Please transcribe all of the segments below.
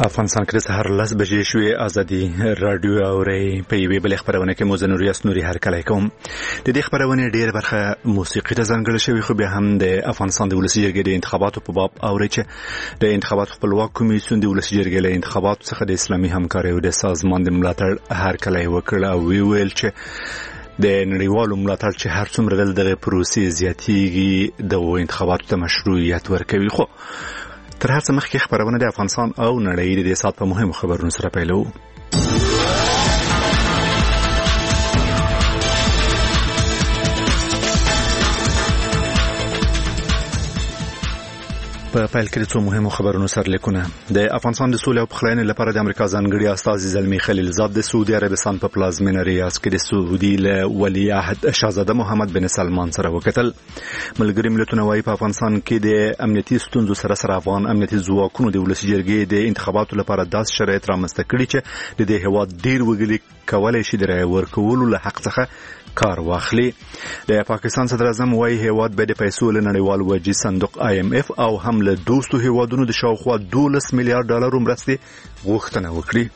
افغانستان کې سهار 10 بجې شوې ازادي رادیو اوري په یوې بل خبرونه کې موزنوري اسنوري هرکلی کوم د دې خبرونه ډېر برخه موسیقي ته ځانګړې شوی خو بیا هم د افغانستان د ولسی جرګې د انتخاباتو په باب اوري چې د انتخابات خپلواک کمیسیون د ولسی جرګې له انتخاباتو څخه د اسلامي همکارۍ او د سازمان د ملاتړ هرکلی وکړ او ویل چې د نړیوالو ملاتړ چې هر څومره د پروسې زیاتېږي د انتخاباتو ته مشروعیت ورکوي خو تر هر څه مخکې خبرونه د افغانستان او نړۍ د سات په مهمو خبرونو سره پیلو. په پیل کې څو مهمو خبرونو سره لیکونه د افغانستان د سولې او پخلاینې لپاره د امریکا ځانګړي استازي زلمی خلیلزاد د سعودي عربستان په پلازمینه ریاض کې د سعودي له ولی عهد شاهزاده محمد بن سلمان سره وکتل. ملګری ملتونه وايي په افغانستان کې د امنیتي ستونزو سره افغان امنیتي ځواکونو د ولسی جرګې د انتخاباتو لپاره داس شرایط رامنځته کړي چې د دې هواد ډیر وګړي کولای شي د رای ورکولو له حق څخه کار واخلي. د پاکستان صدر اعظم وايي هواد به د پیسو له نړیوال وجي صندوق IMF او هم له دوستو هیوادونو د شاوخوا 12 میلیارډ ډالر مرستې غوښتنه وکړي.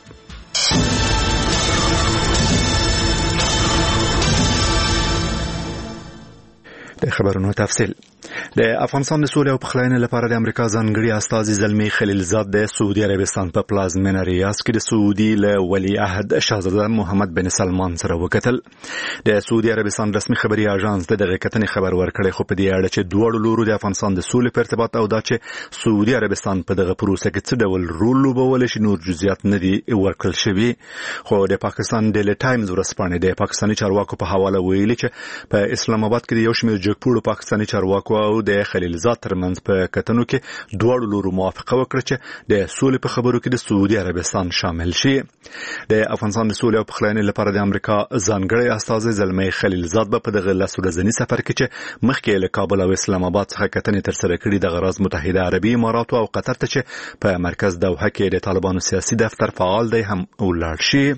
د خبرونو تفصیل د افغانستان د سولې او پخلاینې لپاره د امریکا ځانګړي استازي زلمی خلیلزاد د سعودي عربستان په پلازمینه ریاض کې د سعودي له ولی عهد شاهزاده محمد بن سلمان سره وکتل. د سعودي عربستان رسمي خبري اژانس دغه کتنې خبر ورکړی خو په دې اړه چې دوه لورو د افغانستان د سولې په ارتباط او دا چې سعودي عربستان په دغه پروسه کې څه ډول رول لوبول شي نور جزئیات نه دي ورکړل شوی. خو د پاکستان ډیلی ټایمز ورځپاڼه د پاکستاني چارواکو په حواله ویلي چې په اسلام آباد کې د یو شمېر جګپوړو پاکستاني چارواکو او د خلیلزاد ترمنځ په کتنو کې دوه لورو موافقه وکړه چې د سولې په خبرو کې د سعودي عربستان شامل شي. د افغانستان د سولې او پخلاینې لپاره د امریکا ځانګړي استازي زلمی خلیلزاد په دغه لاسورځنی سفر کې چې مخکې له کابل او اسلام آباد څخه کتنې تر سره کړې د غرض متحده عربي امارات او قطر ته چې په مرکز دوحه کې د طالبانو سیاسي دفتر فعال دی هم ولاړ شي.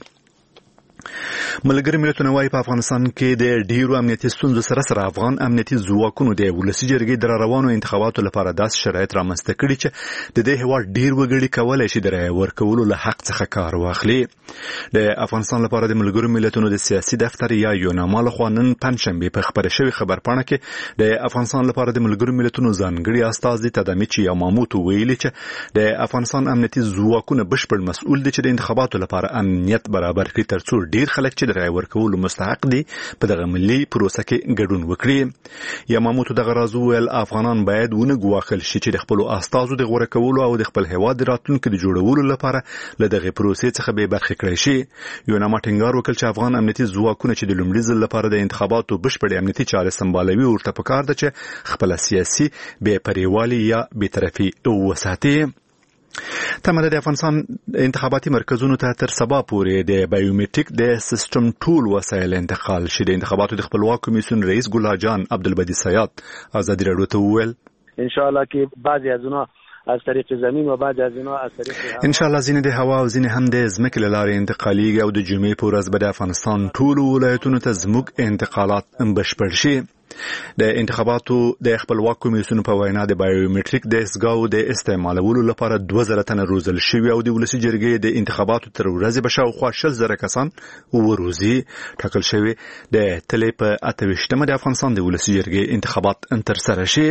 ملګری ملتونه وايي په افغانستان کې د ډیرو امنیتي ستونزو سره افغان امنیتي ځواکونو د ولسی جرګې د روانو انتخاباتو لپاره داس شرایط رامنځته کړي چې د دې هواد ډیر وګړي کولای شي د رای ورکولو له حق څخه کار واخلي. د افغانستان لپاره د ملګری ملتونو د سیاسي دفتر یا یوناما له خوا نن پنځشنبه په خبره شوی خبرپاڼه کې د افغانستان لپاره د ملګری ملتونو ځانګړي استازي تدمیچی یاماموتو ویلي چې د افغانستان امنیتي ځواکونه بشپړ مسؤل دي چې د انتخاباتو لپاره امنیت برابر کړي ترڅو ډیر خلک چې د رای ورکولو مستحق دي په دغه ملي پروسه کې ګډون وکړي. یاماموتو دغه راز ویل افغانان باید ونه ګواښل شي چې د خپل استازو د غوړه کولو او د خپل هیواد راتلونکو د جوړولو لپاره له دغه پروسې څخه به برخه کړی شي. یوناما ټینګار وکړ چې افغان امنیتي ځواکونه چې د لومړي ځل لپاره د انتخاباتو بشپړ امنیتي چارې سمبالوي ورته پکار ده چې خپل سیاسي بې پریوالي یا بی‌طرفي وساتي. تمره د افغانستان انتخاباتي مرکزونو ته تر سبا پورې د بایومټریک د سیستم ټول وسایل انتقال شي. د انتخاباتو د خپلواک کمیسیون رئیس ګل جان عبدالبدی سیاد ازادي رادیو ته وویل ان شاء الله کې بعضی از اونها از طریق زمین و بعضی از اونها از طریق ان شاء الله ځینې د هوا او ځینې هم د ځمکې له لارې انتقالیږي او د جمعې په ورځ به د افغانستان ټول ولایتونو ته زموږ انتقالات بشپړ شي. د انتخاباتو د خپلواک کمیسیون په وینا د بایومټریک د اسګاو د استعمالولو لپاره 2000 تنه روزل شوی او د ولسی جرګې د انتخاباتو تر ورځې به شاوخوا 60,000 کسان وروزي ټاکل شوی. د تلې په 28مه د افغانستان د ولسی جرګې انتخابات تر سره شي.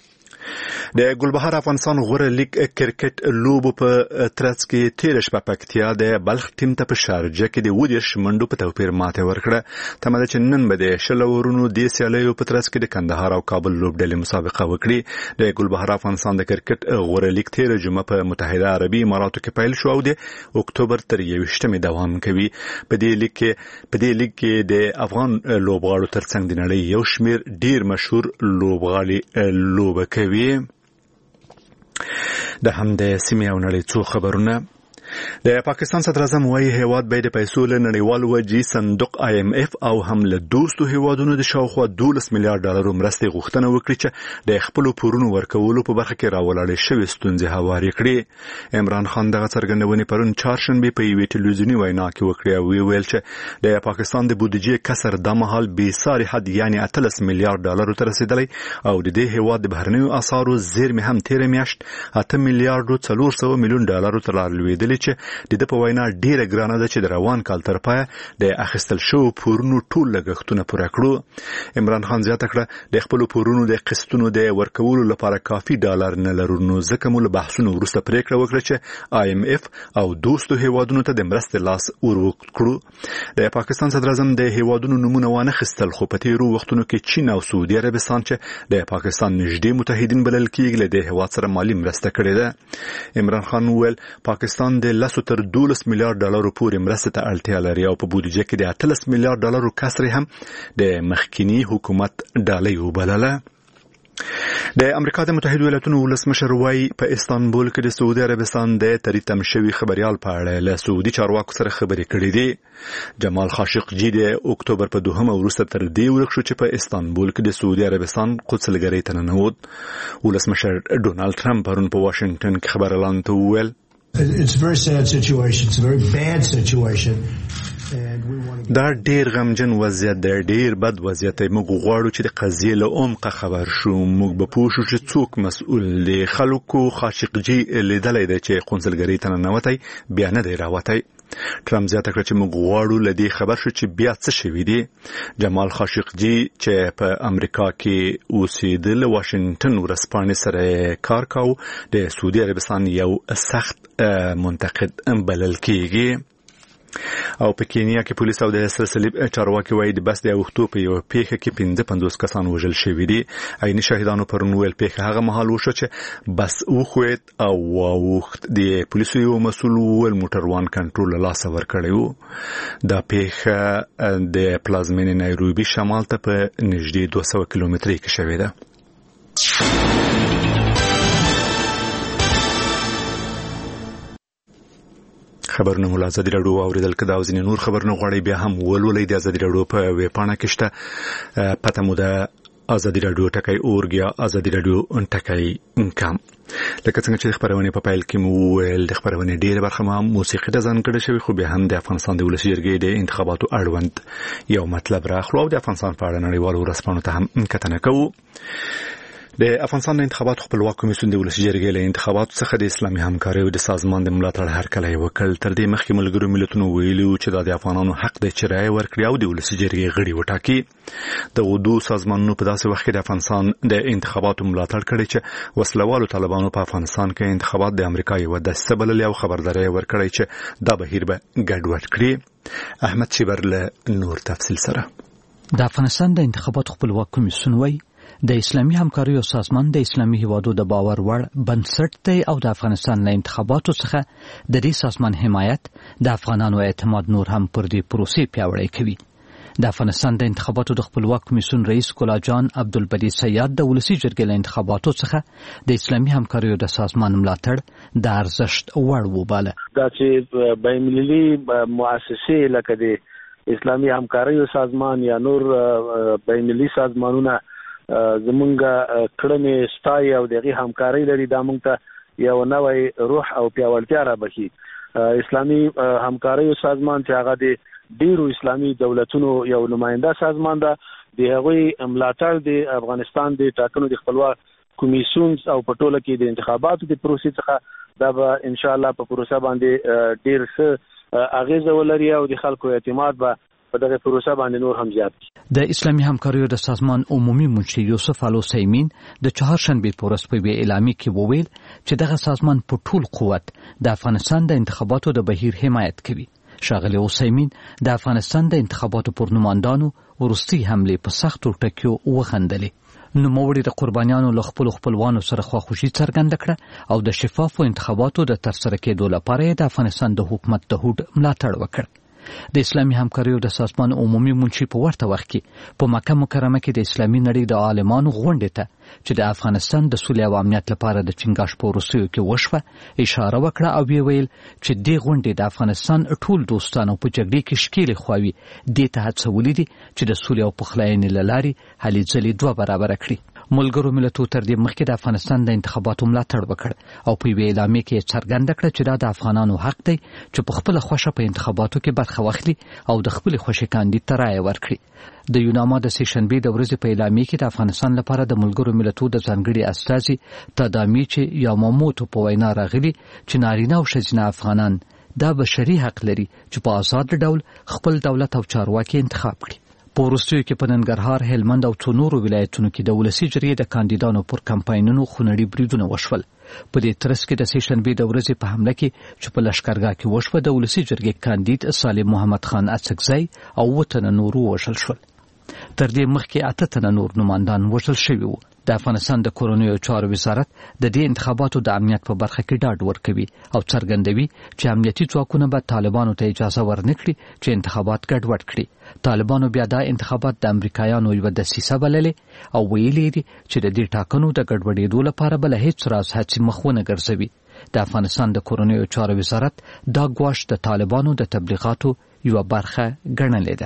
د ګلبهار افغانستان غوره لیگ کرکټ لوبو په ترڅ کې تیر شپه پکتیا د بلخ ټیم ته په شارجه کې د 20 منډو په توپیر ماته ورکړه. تمه چې نن به د شلورونو د سیالیو په ترڅ کې د کندهار او کابل لوبډلې مسابقه وکړي. د ګلبهار افغانستان د کرکټ غوره لیگ تیر جمعه په متحده عربي اماراتو کې پیل شو او د اکتوبر تر 21مه دوام کوي. په دې لیگ کې د افغان لوبغاړو ترڅنګ د نړۍ یو شمیر ډیر مشهور لوبغاړي لوبه کوي. د هم د سیمې او نړۍ څو خبرونه د پاکستان صدر اعظم وايي هیواد به د پیسو له نړیوال وجې صندوق IMF او هم له دوستو هیوادونو د شاوخوا 12 میلیارډ ډالرو مرستې غوښتنه وکړي چې د خپل پورونو ورکولو په برخه کې راولاړې شوې ستونزې هوارې کړي. عمران خان دغه څرګندونې پرون چهارشنبه په یوې ټلویزیوني وینا کې وکړې او ویل چې د پاکستان د بودیجې کسر د مهال بې ساري حد یعنی 13 میلیارډ ډالرو ته رسیدلی او د دې هیواد د بهرنیو اسعارو زیرمې هم تیر میاشت 8 میلیارډ 400 میلیون ډالرو ته رالوېدلې چې د په وینا ډیره ګرانه ده چې د روان کال تر پایه د اخیستل شو پورونو ټول لګښتونه پوره کړو. عمران خان زیاته کړه د خپل پورونو د قسطونو د ورکولو لپاره کافي ډالر نه لرو نو ځکه موږ بحثونو وروسته پریکړه وکړه چې IMF او دوستو هیوادونو ته د مرستې لاس ورکړو. د پاکستان صدر اعظم د هیوادونو نمونه وانه خستل خو په تیرو وختونو کې چین او سعودي عربستان چې د پاکستان نږدې متحدین بلل کېږي له هیواد سره مالی مرسته کړې ده. عمران خان وویل پاکستان د 10 تر 12 میلیارډ ډالرو پورې مرستې ته اړتیا لري او په بودیجه کې د 13 میلیارډ ډالرو کسر هم د مخکینی حکومت ډالۍ وبلله. د امریکا د متحده ایالاتو ولسمشر وايي په استانبول کې د سعودي عربستان د تریتم شوی خبريال په اړه له سعودي چارواکو سره خبرې کړې دي. جمال خاشقجي د اکتوبر په 2 وروسته تر دې ورک شو چې په استانبول کې د سعودي عربستان قدسلګرۍ ته ننوت. ولسمشر ډونالد ټرمپ پرون په واشنگټن کې خبر اعلان ته وویل It's a very sad situation. It's a very bad situation. دا ډیر غمجن وضعیت دی، ډیر بد وضعیت دی. موږ غواړو چې د قضیې له عمقه خبر شو. موږ به پوه شو چې څوک مسؤل دی. خلکو خاشقجي لیدلی دی چې قونسلګرۍ ته ننوتی بیا نه دی راوتی. ټرمپ زیاته کړه چې موږ غواړو له دې خبر شو چې بیا څه شوي دي. جمال خاشقجي چې په امریکا کې اوسېدل واشنگټن ورځپاڼې سره کار کاوه د سعودي عربستان یو سخت منتقد بلل کېږي. او په کینیا کې پولیس او د سلسلې چارواکي وایي د بس د اوختو په یو پیښه کې 55 کسان وژل شوي دي. عیني شاهدانو پرون ویل پیښه هغه مهال وشو چې بس وخوت او واوخت. د پولیسو یو مسؤل ویل موټروان کنټرول له لاسه ورکړی و. دا پیښه د پلازمینې نایروبي شمال ته په نږدې 200 کیلومترۍ کې شوې ده. خبرونه مو ازادي راډیو اوریدل کدا او ځینې نور خبرونه غواړي بیا هم ولولئ د ازادي راډیو په ویب پاڼه کې شته. پته مو ده ازادي راډیو ټکای اورګ یا ازادي راډیو ټکای انکم. لکه څنګه چې خبرونه په پایل کې مو ویل د خبرونه ډیره برخه ما موسیقي د ځان کړه شوی خو به هم د افغانستان د ولسي جرګې د انتخاباتو اړوند یو مطلب راخلو او د افغانستان په اړه نړیوالو ورځپاڼو ته هم کتنه کوو. د افغانستان د انتخاباتو خپلواک کمیسیون د ولسي جرګې له انتخاباتو څخه د اسلامي همکارۍ او د سازمان د ملاتړ هرکلی وکړ. تر دې مخکې ملګرو ملتونو ویلي چې د افغانانو حق دی چې رایه ورکړي او د ولسي جرګې غړي وټاکي. د دوه سازمانونو په داسې وخت کې د افغانستان د انتخاباتو ملاتړ کړي چې وسلوالو طالبانو په افغانستان کې انتخابات د امریکا یو دسته بللې او خبرداری ورکړي چې دا بهیر به ګډوډ کړي. احمد شیبر له نور تفصیل سره. د افغانستان د انتخاباتو خپلواک کمیسیون وايي د اسلامي همکارۍ او سازمان د اسلامي هیوادو د باور وړ بنسټ دی او د افغانستان له انتخاباتو څخه د دې سازمان حمایت د افغانانو اعتماد نور هم پر دې پروسې پیاوړی کوي. د افغانستان د انتخاباتو د خپلواک کمیسیون رئیس ګلا جان عبدالبدی سیاد د ولسي جرګې له انتخاباتو څخه د اسلامي همکارۍ د سازمان ملاتړ د ارزښت وړ وباله. دا چې بین‌المللي مؤسسې لکه د اسلامي همکارۍ سازمان یا نور بین‌المللي سازمانونه زمونږ کړنې ستای او دغه همکاري لري دا مونږ ته یو نوې روح او پیاوړتیا را بخي. اسلامي همکاري سازمان چې هغه د ډیرو اسلامي دولتونو یو نماینده سازمان ده د هغوی ملاتړ د افغانستان د ټاکنو د خپلواک کمیسیون او په ټوله کې د انتخاباتو د پروسې څخه دا به ان شاء الله په پروسه باندې ډیر ښه اغیزه ولري او د خلکو اعتماد به په دغه پروسه باندې نور هم زیات. د اسلامي همکاریو د سازمان عمومي منشي یوسف علو سیمین د چهارشنبه په ورځ په اعلامیه کې وویل چې دغه سازمان په ټول قوت د افغانستان د انتخاباتو د بهیر حمایت کوي. ښاغلی اوسیمین د افغانستان د انتخاباتو پر نمایندانو ورستي حمله په سختو ټکیو وغندلې. نوموړي د قربانیانو له خپلوانو سره خواخوشي څرګنده کړه او د شفافو انتخاباتو د ترسره کېدو لپاره د افغانستان د حکومت د هوډ ملاتړ وکړ. د اسلامي همکاریو د سازمان عمومي منشي په ورته وخت کې په مکه مکرمه کې د اسلامي نړۍ د عالمانو غونډې ته چې د افغانستان د سولې او امنیت لپاره د چنګاش په وروستیو کې وشوه اشاره وکړه او ویل چې دې غونډې د افغانستان ټول دوستانو په جګړې کې شکیلې خواوي دې ته هڅولې دي چې د سولې او پخلاینې له لارې هلې ځلې 2 برابر کړي. ملګرو ملتونو تر دې مخکې د افغانستان د انتخاباتو ملاتړ وکړ او په یوه اعلامیه کې څرګنده کړه چې دا د افغانانو حق دی چې په خپل خوښه په انتخاباتو کې برخه واخلي او د خپل خوښې کاندید ته رایه ورکړي. د یوناما د سیشنبې د ورځې په اعلامیه کې د افغانستان لپاره د ملګرو ملتونو د ځانګړي استازي تادامیچ یاماموتو په وینا راغلي چې نارینه او ښځینه افغانان دا بشري حق لري چې په آزاد ډول خپل دولت او چارواکي انتخاب کړي. په وروستیو کې په ننګرهار، هلمند او څو نورو ولایتونو کې د ولسي جرګې د کاندیدانو پر کمپاینونو خونړي بریدونه وشول. په دې ترڅ کې د سیشنبې د ورځې په حمله کې چې په لښکرګاه کې وشوه د ولسي جرګې کاندید سالم محمد خان اڅکزی او 7 تنه نور وژل شول. تر دې مخکې 8 تنه نور نوماندان وژل شوي وو. د افغانستان د کورنیو چارو وزارت د دې انتخاباتو د امنیت په برخه کې ډاډ ورکوي او څرګندوي چې امنیتي ځواکونه به طالبانو ته اجازه ورنکړي چې انتخابات ګډوډ کړي. طالبانو بیا دا انتخابات د امریکایانو یو دسیسه بللې او ویلي دي چې د دې ټاکنو د ګډوډېدو لپاره بل هیڅ راز هڅې مخونه ګرځوي. د افغانستان د کورنیو چارو وزارت دا ګواښ د طالبانو د تبلیغاتو یو برخه ګڼلې ده.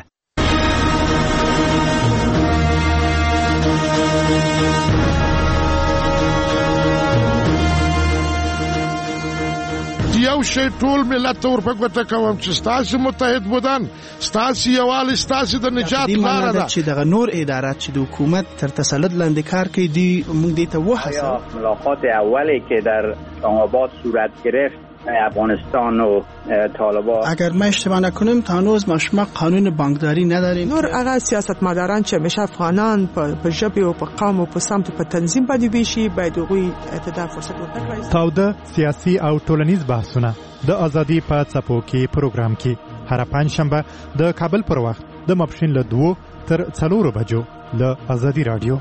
یو شی ټول ملت ته ورپګوته کوم چې ستاسو متحد بودن، ستاسو یووالی، ستاسو د نجات لاره ده. چې دغه نور ادارات چې د حکومت تر تسلط لاندې کار کوي دی موږ دې ته وهڅوو. ملاقات اولی که در آباد صورت گرفت افغانستان و طالبان، اگر ما اشتباه نکنیم تا هنوز ما قانون بانکداری نداریم. نور هغه سیاستمداران چې همیشه افغانان په ژبه او په قوم او په سمت په تنظیم باندې ویشي باید هغوی ته فرصت ورکړي. تاوده سیاسي او ټولنیز بحثونه د ازادي په څپو کې پروګرام کې هر پنځشنبه د کابل پر وخت د ماپښین له 2 تر 4 بجو له ازادي رادیو.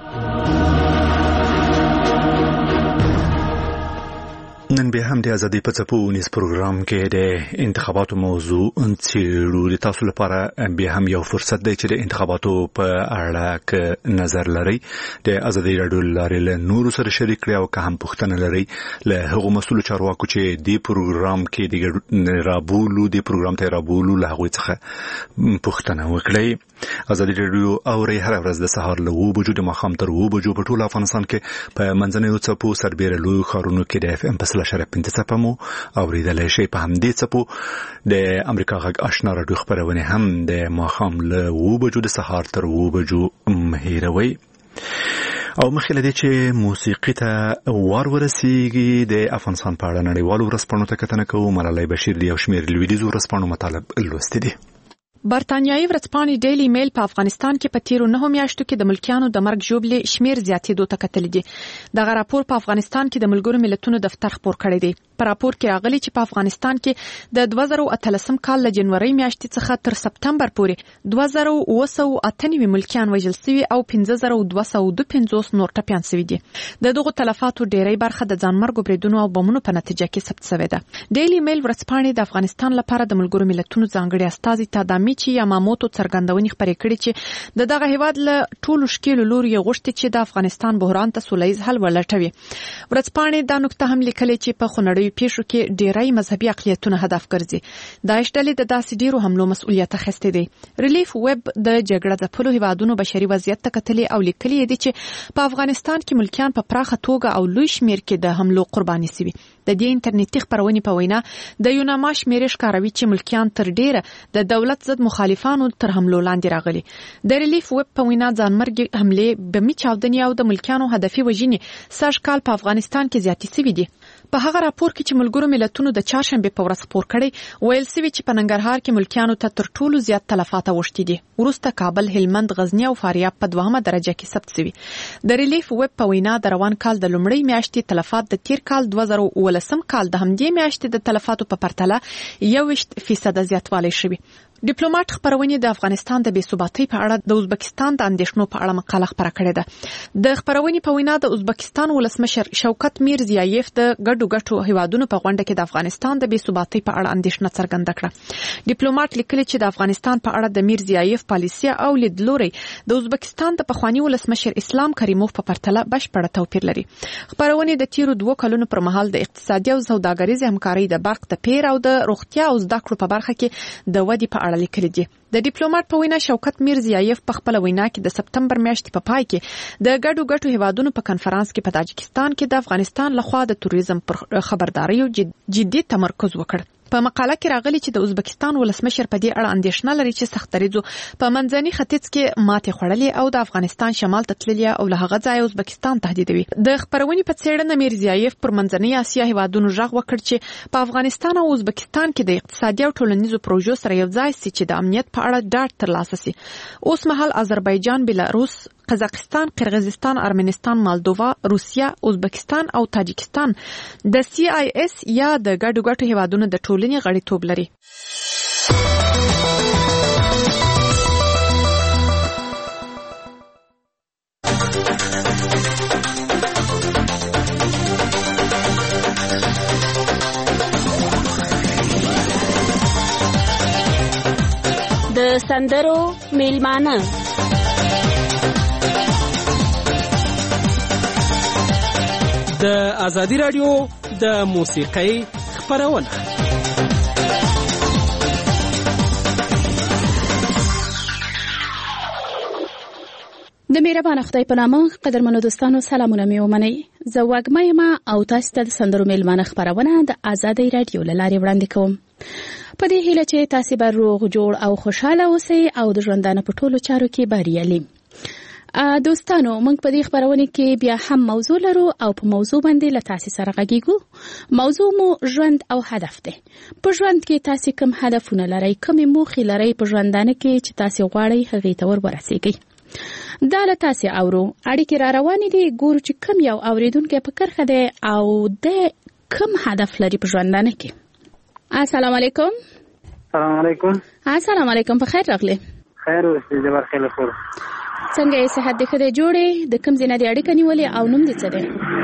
نن به هم د ازادي په څپو نیس پروګرام کې د انتخاباتو موضوع څېړو. تاسو لپاره به هم یو فرصت دی چې د انتخاباتو په اړه ک نظر لرئ د ازادي رادیو لارې له نورو سره شریک کړئ او که هم پوښتنه لرئ له هغو مسؤل چارواکو چې د پروګرام کې د رابولو د پروګرام ته رابولو له هغوی څخه پوښتنه وکړئ. ازادي رادیو اوري هر ورځ د سهار له 7 بجو د ماښام تر 7 بجو په ټول افغانستان کې په منځنیو څپو سربېره لوی ښارونو کې د FM شرف 5 څپو مو اوریدلای شي. په همدې څپو د امریکا غږ آشنا رادیو خبرونه هم د ماښام له 7 بجو د سهار تر 7 بجو مهیروي. او مخکې لدې چې موسیقي ته ورسیږي د افغانستان په اړه نړیوالو ورځپاڼو ته کتنه کوو. ملالۍ بشیر دی او شمیر لویدیځو ورځپاڼو مطالب لوستي دي. برتانیایي ورځپاڼې ډیلی میل په افغانستان کې په تیرو 9 میاشتو کې د ملکیانو د مرګ ژوبلې شمیر زیاتېدو ته کتلې دي. دغه راپور په افغانستان کې د ملګرو ملتونو دفتر خپور کړی دی. په راپور کې راغلي چې په افغانستان کې د 2018 کال له جنوري میاشتې څخه تر سپتمبر پورې 2998 ملکیان وژل شوي او 5252 نور ټپیان شوي دي. د دغو تلفاتو ډیری برخه د ځانمرګو بریدونو او بمونو په نتیجه کې ثبت شوې ده. ډیلی میل ورځپاڼې د افغانستان لپاره د ملګرو ملتونو ځانګړي استازي تادامیچ یاماموتو څرګندونې خبرې کړې چې د دغه هیواد له ټولو شکیلو لوري غوښتي چې د افغانستان بحران ته سولهییز حل ولټوي. ورځپاڼې دا نکته هم لیکلې چې په خونړیو پیښو کې ډیری مذهبي اقلیتونه هدف ګرځي. داعش ډلې د داسې ډیرو حملو مسؤلیت اخیستی دی. ریلیف ویب د جګړه ځپلو هیوادونو بشري وضعیت ته کتلې او لیکلي دي چې په افغانستان کې ملکیان په پراخه توګه او لوی شمیر کې د حملو قرباني شوي. د دې انټرنیټي خبرونې په وینا د یوناما شمیرې ښکاروي چې ملکیان تر ډیره د دولت ضد مخالفانو تر حملو لاندې راغلي. د ریلیف ویب په وینا ځانمرګي حملې بمي چاودنې او د ملکیانو هدفي وژنې سږ کال په افغانستان کې زیاتې شوي دي. په هغه راپور کې چې ملګرو ملتونو د چهارشنبه په ورځ خپور کړی ویل شوی چې په ننګرهار کې ملکیانو ته تر ټولو زیات تلفات اوښتي دي. وروسته کابل، هلمند، غزنی او فاریاب په 2مه درجه کې ثبت شوي. د ریلیف ویب په وینا د روان کال د لومړۍ میاشتې تلفات د تیر کال 2019 کال د همدې میاشتې د تلفاتو په پرتله 21% زیاتوالی شوی. ډیپلوماټ خبرونه د افغانستان د بیثباتۍ په اړه د ازبکستان د اندېښنو په اړه مقاله خبره کړې ده. د خبرونه په وینا د ازبکستان ولسمشر شوکت میرزیایف د ګډو هیوادونو په غونډه کې د افغانستان د بیثباتۍ په اړه اندېښنه څرګنده کړه. ډیپلوماټ لیکلي چې د افغانستان په اړه د میرزیایف پالیسي او لیدلوري د ازبکستان د پخوانی ولسمشر اسلام کریموف په پرتله بشپړ توپیر لري. خبرونه د تیرو 2 کلونو پر مهال د اقتصادي او سوداګریزي همکارۍ د برق د پیر او د روغتیا او زده کړو په برخه کې د ودی په اړه لیکلي دي. د ډیپلوماټ په وینا شوکت میرزیایف په خپل وینا کې د سپتمبر میاشتې په پای کې د ګډو هیوادونو په کنفرانس کې په تاجکستان کې د افغانستان لخوا د توریزم پر خبرداري او جدي تمرکز وکړ. په مقاله کې راغلي چې د ازبکستان ولسمشر په دې اړه اندېښنه لري چې سخت دریځو په منځني ختیځ کې ماتې خوړلې او د افغانستان شمال ته تللي او له هغه ځای ازبکستان تهدیدوي. د خبرونې په څېړنه میرزیایف پر منځني اسیا هیوادونو ژغ وکړ چې په افغانستان او ازبکستان کې د اقتصادي او ټولنیزو پروژو سره یو ځای سي چې د امنیت په اړه ډاډ ترلاسه سي. اوس مهال آذربایجان، بلاروس، قزاقستان، قرغیزستان، ارمنستان، مالدووا، روسیا، ازبکستان او تاجکستان د CIS یا د ګډو هیوادونو د ټولنې غړیتوب لري. د سندرو میلمانه د ازادي رادیو د موسیقۍ خبرونه. د مهربان خدای په نامه قدرمنو دوستانو سلامونه مې ومنئ. زه وږمه یم او تاسو ته د سندرو میلمانه خبرونه د ازادي رادیو له لارې وړاندې کوم. په دې هیله چې تاسو به روغ جوړ او خوشاله اوسئ او د ژوندانه په ټولو چارو کې بریالي. دوستانو موږ په دې خبرونه کې بیا هم موضوع لرو او په موضوع باندې له تاسو سره غږیږو. موضوع مو ژوند او هدف دی. په ژوند کې تاسو کوم هدفونه لرئ، کوم موخې لرئ په ژوندانه کې چې تاسو غواړئ هغې ته ورسیږئ. دا له تاسو اورو اړیکې را روانې دي، ګورو چې کوم یو اوریدونکی په کرخه دی او د کوم هدف لري په ژوندانه کې. السلام علیکم. السلام علیکم. السلام علیکم، په خیر راغلی. خیر اوسئ، جبر خیر خور. څنګه یې صحت دې ښه دی؟ جوړې د کوم ځای نه دې اړیکه نیولې او نوم دې څه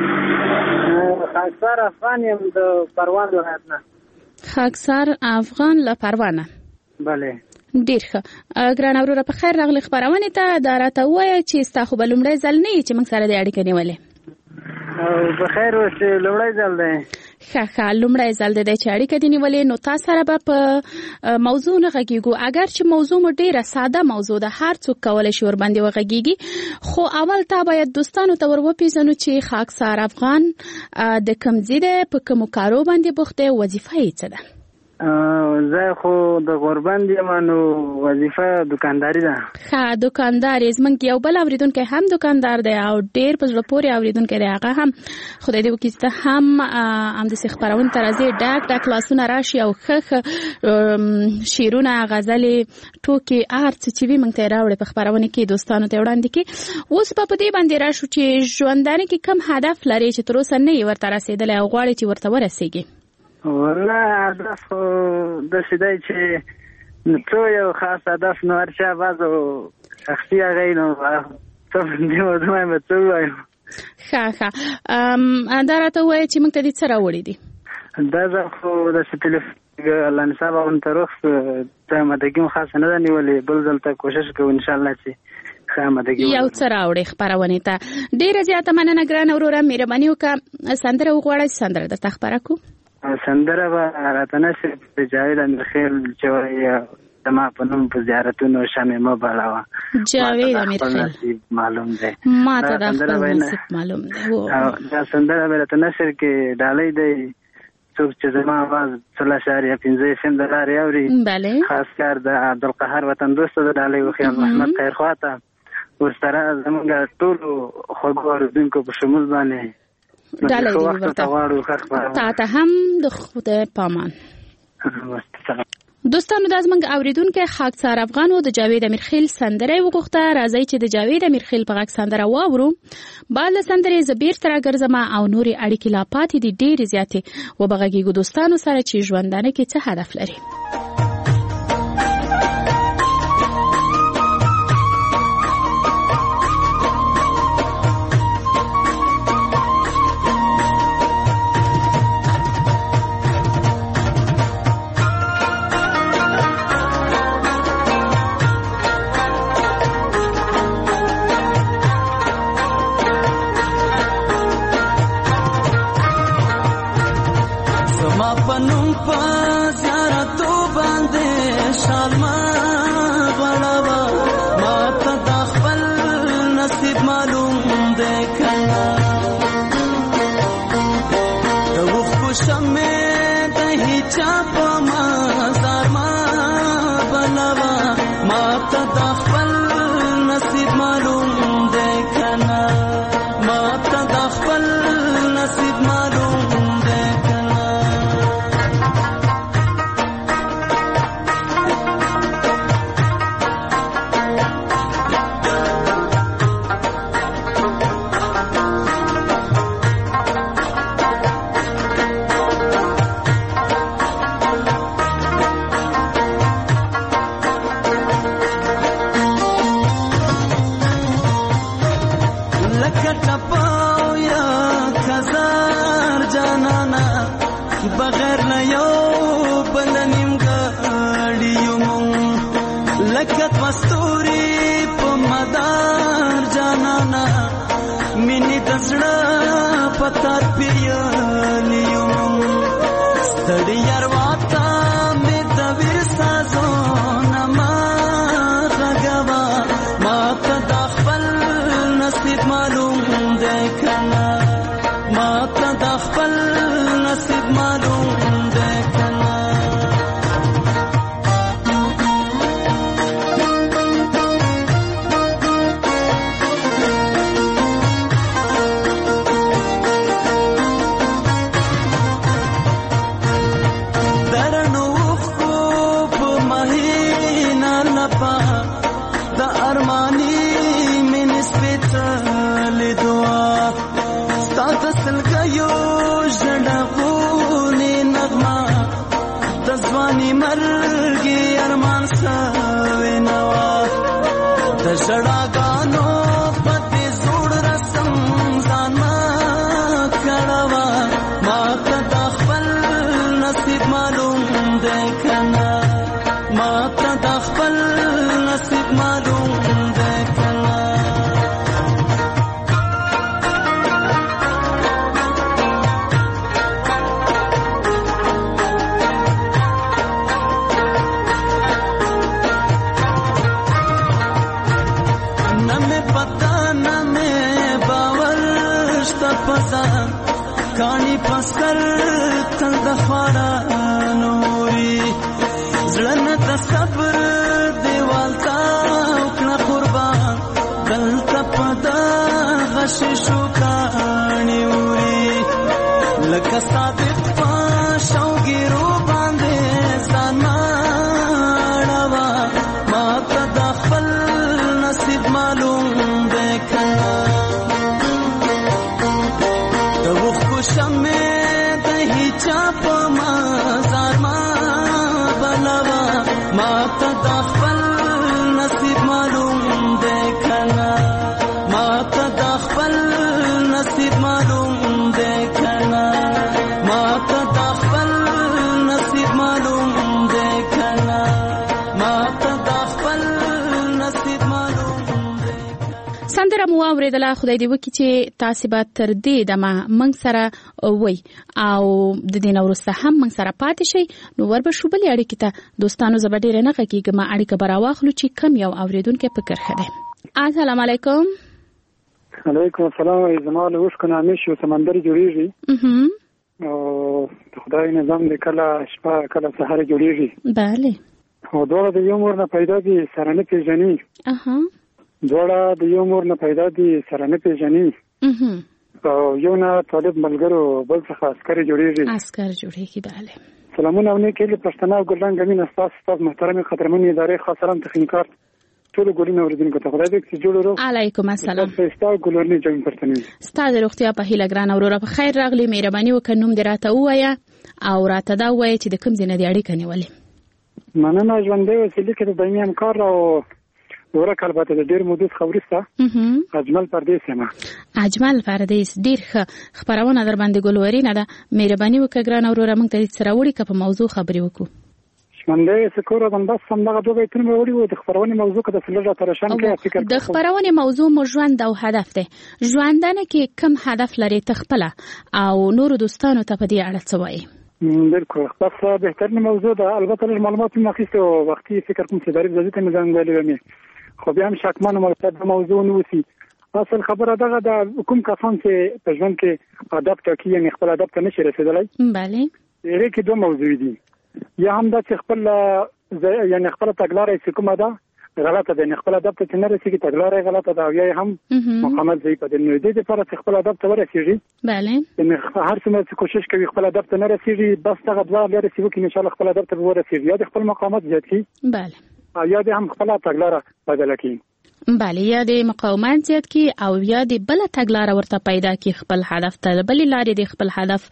دی؟ خاکسار افغان یم د پروان ولایت نه. خاکسار افغان له پروانه. بله. ډیر ښه. ګرانه وروره په خیر راغلی خبرونې ته. دا راته ووایه چې ستا خو به لومړی ځل نه یې چې موږ سره دې اړیکه نیولې. په خیر اوسئ، لومړی ځل دی. ښه لومړی ځل دی چې اړیکه دې نیولې. نو تا سره به په موضوع نه غږیږو، اگر چې موضوع مو ډیره ساده موضوع ده، هر څوک کولی شي ورباندې وغږیږي. خو اول تا باید دوستانو ته ور وپېژنو چې خاکسار افغان د کوم ځای دی، په کومو کارو باندې بوخت دی، وظیفه یې څه ده؟ زه خو د غوربند یم، نو وظیفه دکانداري ده. ښه دکاندار یې. زموږ یو بل اوریدونکی هم دکاندار دی او ډیر په زړه پورې اوریدونکی دی. هغه هم خدای دې وکړي چې ته هم همداسې خپرونې ته راځې، ډک لاسونه راشي او ښه شعرونه، غزلې، ټوکې، هر څه چې وي موږ ته یې راوړې په خپرونې کې دوستانو ته وړاندې کړي. اوس به په دې باندې راشو چې ژوندانه کې کوم هدف لرې چې تر اوسه نه یې ورته رسېدلی او غواړې چې ورته ورسېږې؟ والله هدف داسې دی چې څو یو خاص هدف نو هر چا بعضو شخصي هغې نو څه دې موضوع یم څه ووایم. ښه دا راته ووایه چې موږ ته دې څه راوړي دي؟ دا ځل خو داسې تلیفون الله نصاب غونته روغ څه آمادګي مو خاصه نه ده نیولې. بل ځل ته کوشش کوو انشاءالله چې ښه آمادګي یو څه راوړې خپرونې ته. ډېره زیاته مننه ګرانه وروره، مهرباني وکړه. سندره وغواړه چې سندره درته خپره کړو. سندره به راته نشي د جاوید امیرخیل چې وایي زما په نوم په زیارتونو شمې مه بلوه. جاوید امیرخیل معلوم دی، ما ته د خپل نصیب معلوم دی. دا سندره به راته نشر کې ډالۍ دی. څوک چې زما آواز 3.5 FM د لارې اوري، خاص کار د عبدالقهار وطن دوسته د ډالۍ وخیال محمد خیرخوا ته، ورسره زموږ ټولو خوږو اورېدونکو په شمول باندې ډالۍ دې ورته. تا ته هم د خدای پامان. دوستانو دا زموږ اوریدونکی خاکسار افغان و د جاوید امیرخیل سندره وغوښته. راځئ چې د جاوید امیرخیل په غږ سندره واورو. بعد له سندرې زه بیرته راګرځم او نورې اړیکې لا پاتې دي ډېرې زیاتې. وبغږیږو دوستانو سره چې ژوندانه کې څه هدف لري. حقیقت مستوري په مدار جانانا مینې د زړه پتار پیالیو ستړي ارواته مې د ویر سازونه ما غږوا ما ته د خپل نصیب معلوم دی کنه ما ته د خپل نصیب معلوم دی کنه مرګي ارمان سوي نوا د شړاګانو پته زوړ رسم ځان ما کړوا ما ته د خپل نصیب معلوم دی کنه ما ته د خپل نصیب معلوم دی کنه کانی پسر تل د خواړه نوري زړه د صبر دیوال تا کړه قربان دلته پدا غش شو کانی وری لکه صادق پښوګیرو باندې ځان ماړوا ما ته د خپل نصیب معلوم دی کنه شمه د هیچا په مزار ما بلوا ما ته د خپل نصیب معلوم دی کنه ما ته د خپل نصیب معلوم دی کنه ما ته د خپل نصیب معلوم دی کنه ما ته د خپل نصیب معلوم دی سندره مو اوریدله خدای دې وکړي چې تاسو به تر دې دمه موږ سره وای او د دې نورسته هم موږ سره پاتې شي نو وربه شو بل اړیکې ته دوستانو زبر ډیر نه کېږم اړیکه براواخلو چې کم یو اوریدونکو فکر خره السلام علیکم علیکم السلام زمال اوس کنه مشو سمندر جوړیږي او خدای نظام دې کله شپه کله سحر جوړیږي bale او دوړه د یو مور نه پیدا دي سره نه پیژني دوړه د یو مور نه پیدا دي سره نه پیژني او یو نه طالب ملګرو بل څه عسكر جوړیږي bale سلامونه ونه کې پښتنه ګلان غمین استاد محترم قدرمن ادارې خاص سلام تخنیکار ټول ګلونه اوریدونکو ته خدای دې چې جوړو علیکم السلام استاد ګلورنی جوړ پښتنه استاد روغتیا په هیله ګران اورور په خیر راغلی مهرباني وکړم دې راته وایا او راته دا وایي چې د کوم ځای نه دی اړیکه نیولې مننه ژوندې وسیلې کې د دایمي کار او ورکه البته د ډیر مودې خبرسته اجمل پردیس ما اجمل پردیس ډیر خبرونه در باندې ګلوري نه ده مهرباني وکړه ګران اورور موږ ته سره وړي که په موضوع خبرې وکړو شمنده سکور د بس هم دغه دوه بیتونه وړي و د خبرونه موضوع کې د فلجه ترشم کې فکر د خبرونه موضوع مو ژوند او هدف ده ژوندانه کې کم هدف لري تخپله او نور دوستانو ته په دې اړه څه وایي بالکل بس بهترین موضوع ده البته معلومات مخکې وختي فکر کوم چې دریب ځای ته مزان غلې خو بیا هم شکمن مرتب موضوع نوسی اصل خبره دغه د کوم کسان چې په ژوند کې ادب ټاکي یعنی خپل ادب ته نشي رسیدلی bale یې کې دوه موضوع دي یا هم د خپل یعنی خپل تګلارې چې کومه ده غلطه ده نه خپل ادب ته نه رسیږي تګلارې غلطه ده او یا هم مقامات ځای په دې نو دې لپاره چې خپل ادب ته ورسیږي bale یعنی هر څومره کوشش کوي خپل ادب ته نه رسیږي بس هغه دوه لري چې وکړي ان شاء الله خپل ادب ته ورسیږي یا خپل مقامات زیات کی bale یا دې هم خپل تګلاره بدل کړي bale یا د مقاومت زیات کی او یا د بل تګلاره ورته پیدا کی خپل هدف ته بل لارې د خپل هدف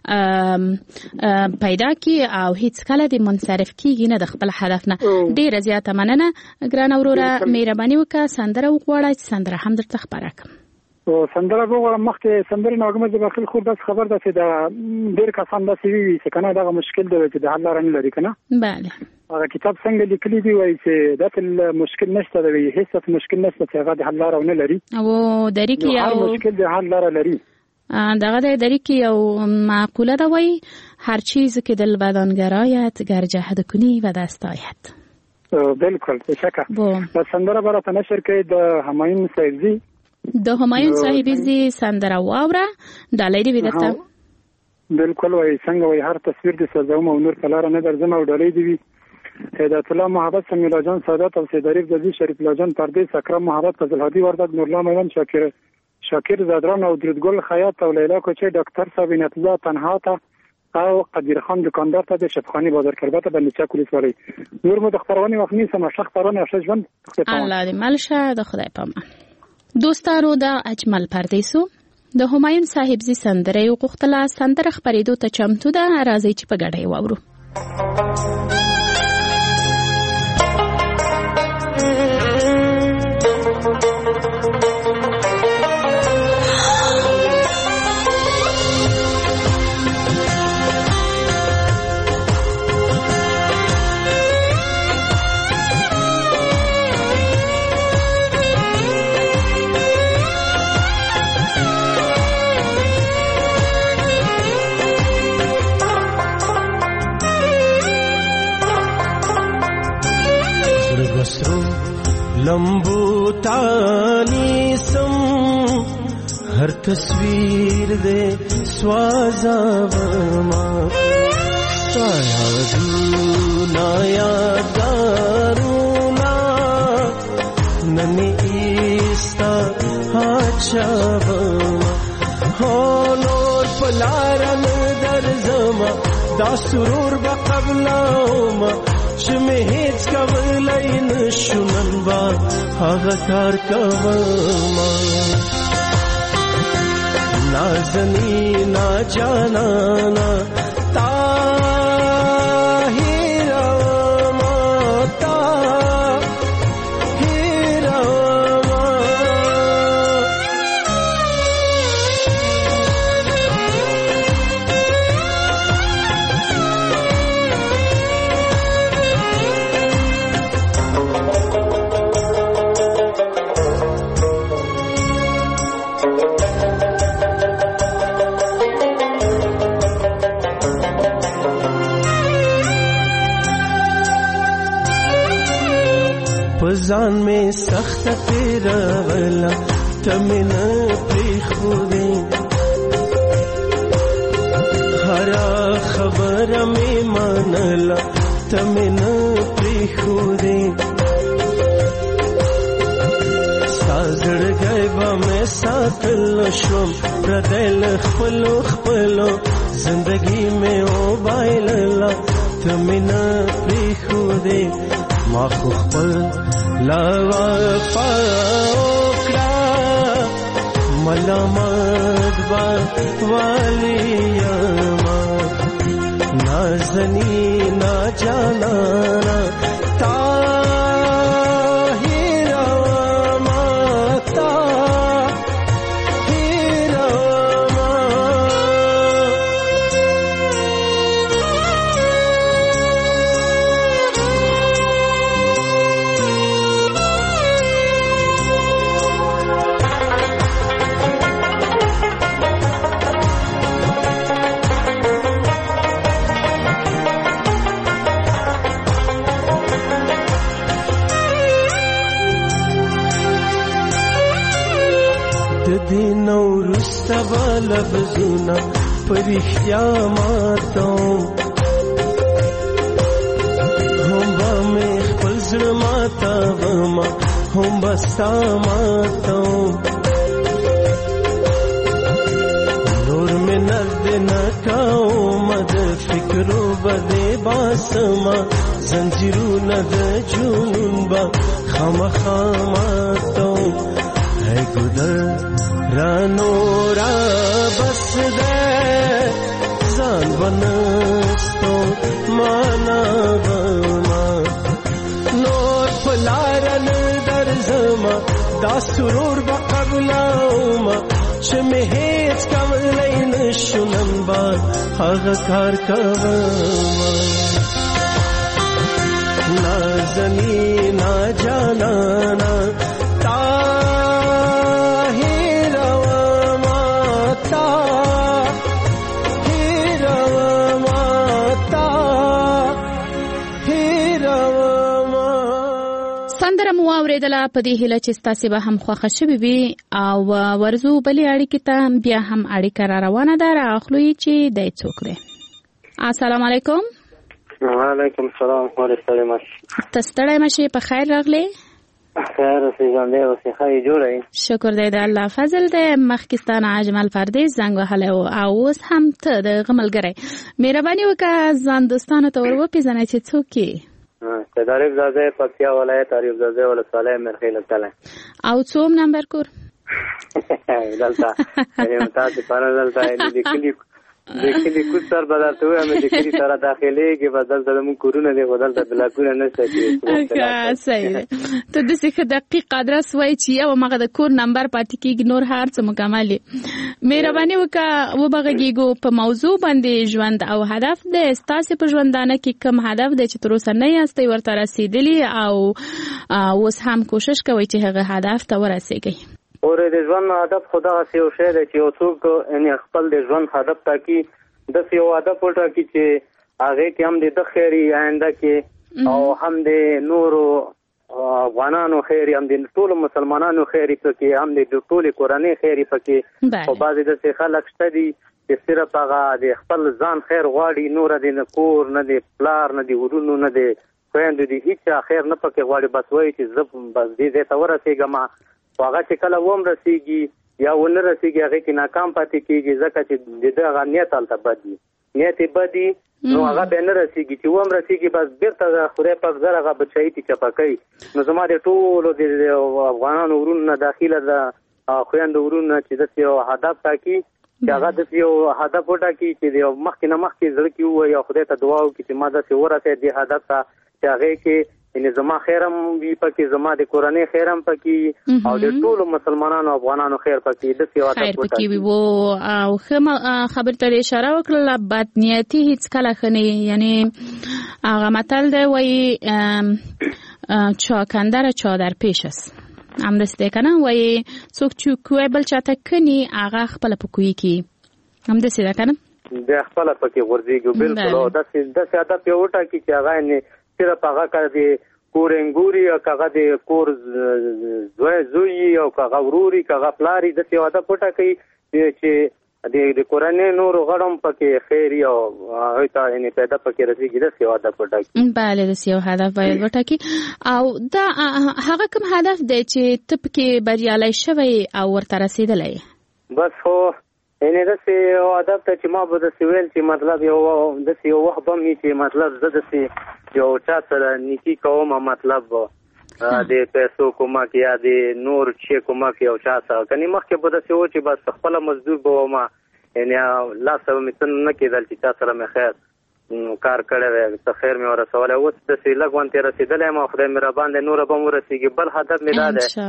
پیدا کی او هیڅ کله د منصرف کیږي نه د خپل هدف نه ډیر زیاته مننه ګران اوروره مهرباني وکړه سندره وغواړئ سندره هم درته خبره کوم او سندره وګورم مخکې سندره نوګمه د بخیل خو بس خبر ده چې دا ډیر کسان دا سی وی چې کنه دا مشکل دی چې د حل لري کنه bale هغه کتاب څنګه لیکلی دی وایي چې دا مشکل نشته دی هیڅ مشکل نشته چې هغه د حل لاره نه لري او درې کې یو مشکل د حل لاره لري دغه د درې کې یو معقوله ده وایي هر چیز که دل بدان گرایت گر جهد کنی و دست آید. بالکل بشکه سندره برات نشر کې د همایون صاحبزی د همایون صاحبزی سندره واوره ډالۍ دی ودته بالکل وایي څنګه وایي هر تصویر د سزاوم او نور کلاره نه درځم او ډالۍ دی هدایت الله محبت سمیلا جان سادات او سیدریف زدی شریف لاجان پردیس اکرم محبت فضل هادی وردگ نورلا میوان شاکر زادران او درودگل خیاط او لیلا کوچه دکتر صابینت الله تنها تا او قدیر خان دکاندار ته د شفخانی بازار کربته بندچا پولیس ولی نور مو د خبرونه وخت نیسم شخ خبرونه افشا ژوند الله دې ملشه د خدای پامان دوستانو د اجمل پردیسو د همایون صاحبزی سندره یو غوښتله سندره خبرېدو ته چمتو ده راځي چې په ګډه واورو लंबू तानी सम हर तस्वीर दे स्वाज़ावमा साया दूना यादारूना ननी ईस्ता हाचावमा होनोर पलारन दरजमा दासुरूर बक़बलावमा شمه هیڅ کولای نشونن با هغه کار کوما نازنی نا جانانا ځان میں سخت تیرا ولا تمن پریخودی هر خبر می منلا تمن پریخودی سازړ غیبا میں ساتل شوم پردل خپلو خپلو زندگی میں او بایللا تمن پریخودی ما خو خپل لا پاکرا ملامت با واليما نازنی نا جانانا تاهیرا ماتا لبزونا پرښتیا ماتم هم با مې خپل زړه ماتوم هم به ستا ماتم نور مې نرد نه کوم د فکرو به دې باسمه زنځیرونه د جنون به خامخا ماتم هی ګودر رانو را بس دے زان بنستو مانا بما نور پلارن در زما دا سرور بقبلاوما چمه هیچ کولی نشونن با هغه کار کوما نازنی نا جانانا تا هیرو ماتا هیرو ماتا هیرو ما. سندره مو اوریدله په دې هیله چې تاسو به هم خوښ شوي وي او ورزو بلې اړیکې ته بیا هم اړیکه را روانه ده. راخلو چې دی څوک دی. السلام علیکم. وعلیکم السلام. ورحمة تستړی مشي په خیر راغلی. خیر اوسې ژوندی اوسې ښه جوړی. شکر دی د الله فضل دی. مخکې اجمل پردیس زنګ وهلی و او اوس هم ته د هغه ملګری. مهرباني وکړه ځان دوستانو ته ور وپېژنئ چې څوک یې. عارف زاده پکتیا ولایت عارف زاده ولسوالۍ مرخیل کلی. او څوم نمبر کور دلته تاسو په دلته د کلی کوڅر بدلته وایم د کلی سره داخليږي بدلته موږ کورونه دی بدلته بلاکونه نشته چې صحیح ته د څه دقیق ادرس وای چې یو مغه د کور نمبر پاتې کیږي نور هر څه مکمل. مهرباني وکړه و بغږیږو په موضوع باندې ژوند او هدف د تاسو په ژوندانه کې کوم هدف دی چې تر اوسه نه یاستئ ورته رسیدلی او اوس هم کوشش کوئ چې هغه هدف ته ورسیږئ. اور د ژوند هدف خدا سي او شی دی چې یو څوک ان خپل د ژوند هدف ټاکي د یو هدف ټاکي چې هغه کې هم د خیري آینده کې او هم د نورو افغانانو خیري هم د ټولو مسلمانانو خیري پکې هم د ټولو قرآني خیري پکې او بعضې د خلک شته دي چې صرف هغه د خپل ځان خیر غواړي نور د نه کور نه د پلار نه د ورونو نه د خویندو د هیڅ خیر نه پکې غواړي بس وایي چې زه بس دې ځای ته ورسېږم هغه چې کله وم رسیږي یا ونه رسیږي هغه کې ناکام پاتې کیږي ځکه چې د دغه نیت هلته بد وي نیت یې بد وي نو هغه بیا نه رسیږي چې وم رسیږي بس بیرته خدای پاک زر هغه بچایي تی چپه کوي. نو زما د ټولو د افغانانو ورونو نه داخله د خویندو ورونو نه چې داسې یو هدف ټاکي چې هغه داسې یو هدف وټاکي چې د مخکې نه مخکې زړه کې ووایي او خدای ته دعا وکړي چې ما داسې ورسېد دې هدف ته چې هغې کې یعنی زما خیرم وی پکې زما د قرآني خیرم پکې او د ټولو مسلمانانو افغانانو خیر پکې د سیوا خیر پکې وي وو او خبر ته اشاره وکړه بد نیتی هیڅ کله خني یعنی هغه متل دی وایي چاکندر چا در پیش است هم دسته کنه وایي څوک چې کوی بل چاته کني هغه خپل پکوي کی هم دسته کنه د خپل پکې ورځيږي بالکل د هدف یو ټاکي چې هغه نه صرف هغه کار دی کورنګوري او هغه دی کور زوی او هغه وروري هغه پلاری د څه واده پټه کوي چې د قرآني نور غړم پکې خیر او هیته یعنی پیدا پکې رسیږي د څه واده پټه کوي. بله د څه هدف باید وټاکي او دا هغه کوم هدف دی چې ته پکې بریالي شوی او ورته رسیدلی بس هو یعنی داسې یو هدف ته چې ما به داسې ویل چې مطلب داسې یو وخت به مې چې مطلب زه داسې یو چا سره نیکي کوم مطلب د پیسو کومک یا د نور شي کومک یو چا سره کني مخکې به داسې و چې بس خپله مزدور به وم یعنی لاسه به مې څه نه کېدل چې چا سره مې خیر کار کړی وی څه خیر مې ورسولی اوس داسې لږ غونتې رسېدلی یم او خدای مهربان دی نوره به م ورسېږي بل هدف مې دا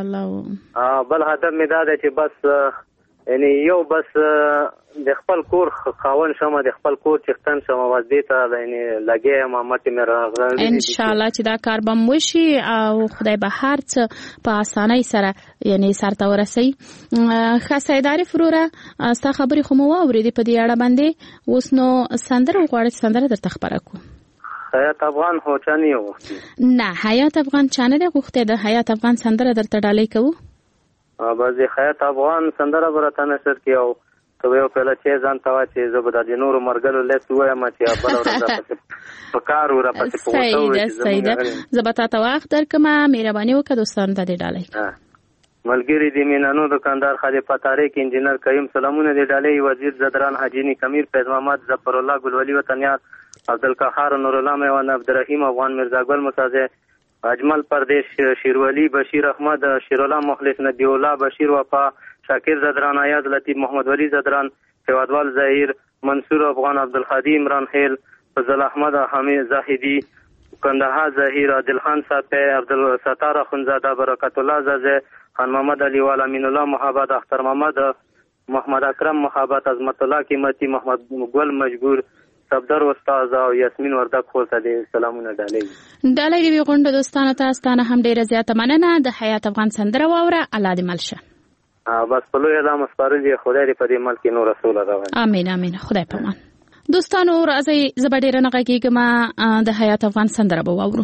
دی بل هدف مې دا دی چې بس یعنی یو بس د خپل کور خاون شمه د خپل کور چختن شمه وځي ته یعنی لګي ما مته مې راغلی ان شاء الله چې دا کار به وشي او خدای به هر څه په اسانۍ سره یعنی سرته ورسي. خاصیداري فروره ستا خبرې خو مو واورېدې په دې اړه باندې اوس نو سندره وغواړې سندره درته خبره کوم. حیات افغان هو چانه یو نه حیات افغان چانه ده غوښته د حیات افغان سندره درته ډالۍ کوو بعضې حیات افغان سندره به راته نشر کړي او ته یو پهله چې ځان ته وایه چې زه به د نورو مرګلو لیست ووایم چې بله ورځ راپسې په کار و راپسې په غوسه ووایي صحیح ده زه به تا ته وخت درکړم مهرباني وکړه دوستانو ته دې ډالۍ ملګري د مینانو دکاندار خلیفه طارق انجینر کریم سلامونه دې ډالۍ وزیر زدران حاجینی کمیر فیض محمد ظفر الله ګلولي وطنیار عبدالقهار نورالله میوان عبدالرحیم افغان مرزاګل مسازه اجمل پردیش شیرولی بشیر احمد شیرالله مخلص نبی الله بشیر وفا شاکر زدران ایاز لطیف محمد ولی زدران فوادوال ظهیر منصور افغان عبدالخادی عمران خیل فضل احمد حمید زاهدی کندهار ظهیر عادلخان صاحب عبدالستار اخونزاده برکت الله زازه خان محمد علی والا امین الله محبت اختر محمد اکرم محبت عظمت الله قیمتی محمد گل مجبور صفدر استاد او یاسمین وردک خور ته د سلامونه ډالۍ دی غونډه دوستانو ته ستانه هم ډیره زیاته مننه. د حیات افغان سندره واوره الله دې ملشه. بس په لوی ادم سپارل دي خدای دې په دې ملک نور رسول راوړي. امين امين. خدای پامان. دوستانو راځي زبر ډیره نه غږیږم د حیات افغان سندره به واورو.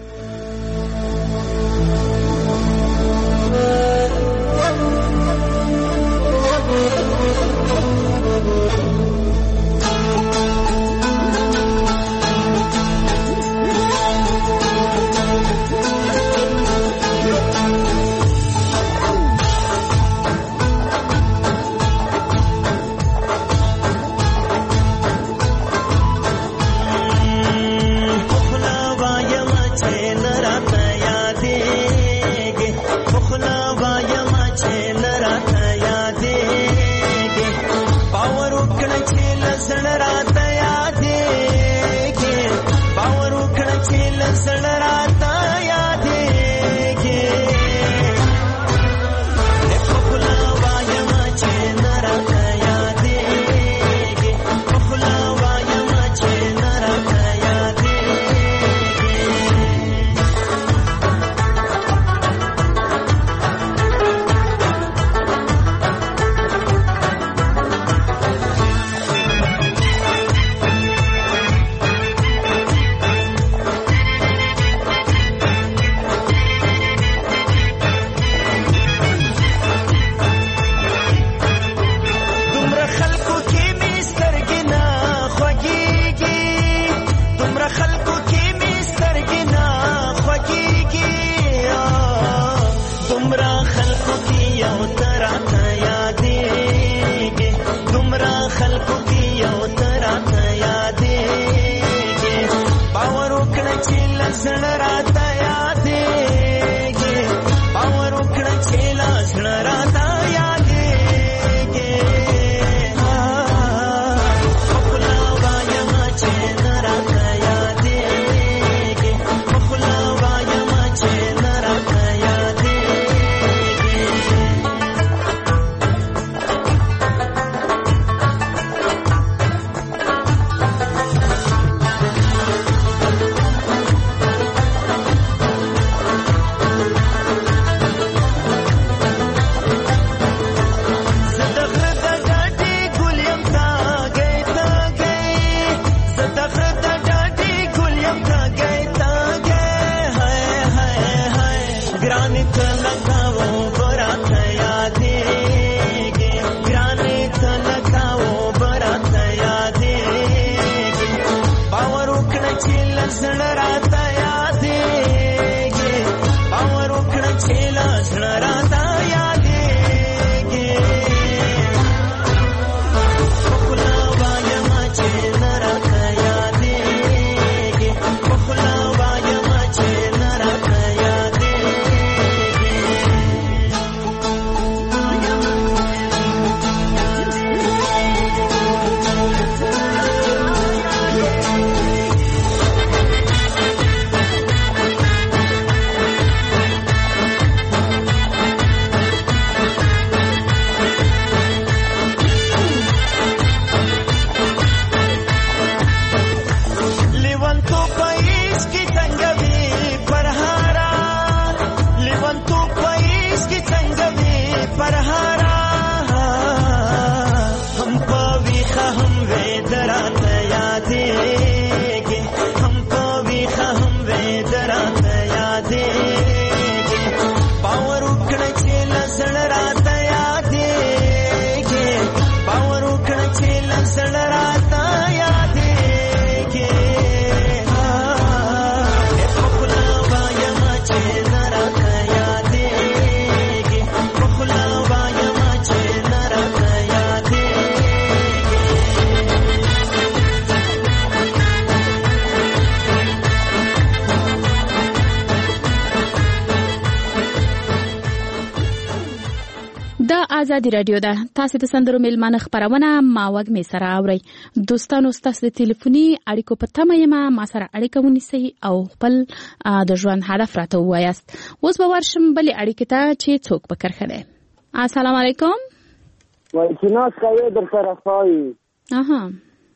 آزادي رادیو ده. تاسو د سندرو میلمانه خبرونه ما وګمې سره اورئ. دوستانو تاسو د ټلیفوني اړیکو په تمه یم ما سره اړیکه ونیسئ او خپل د ژوند هدف راته ووایاست. اوس به ورشم بلې اړیکې ته چې څوک به کرښه دی. السلام علیکم. وای چې ناس کوي در سره خای. اها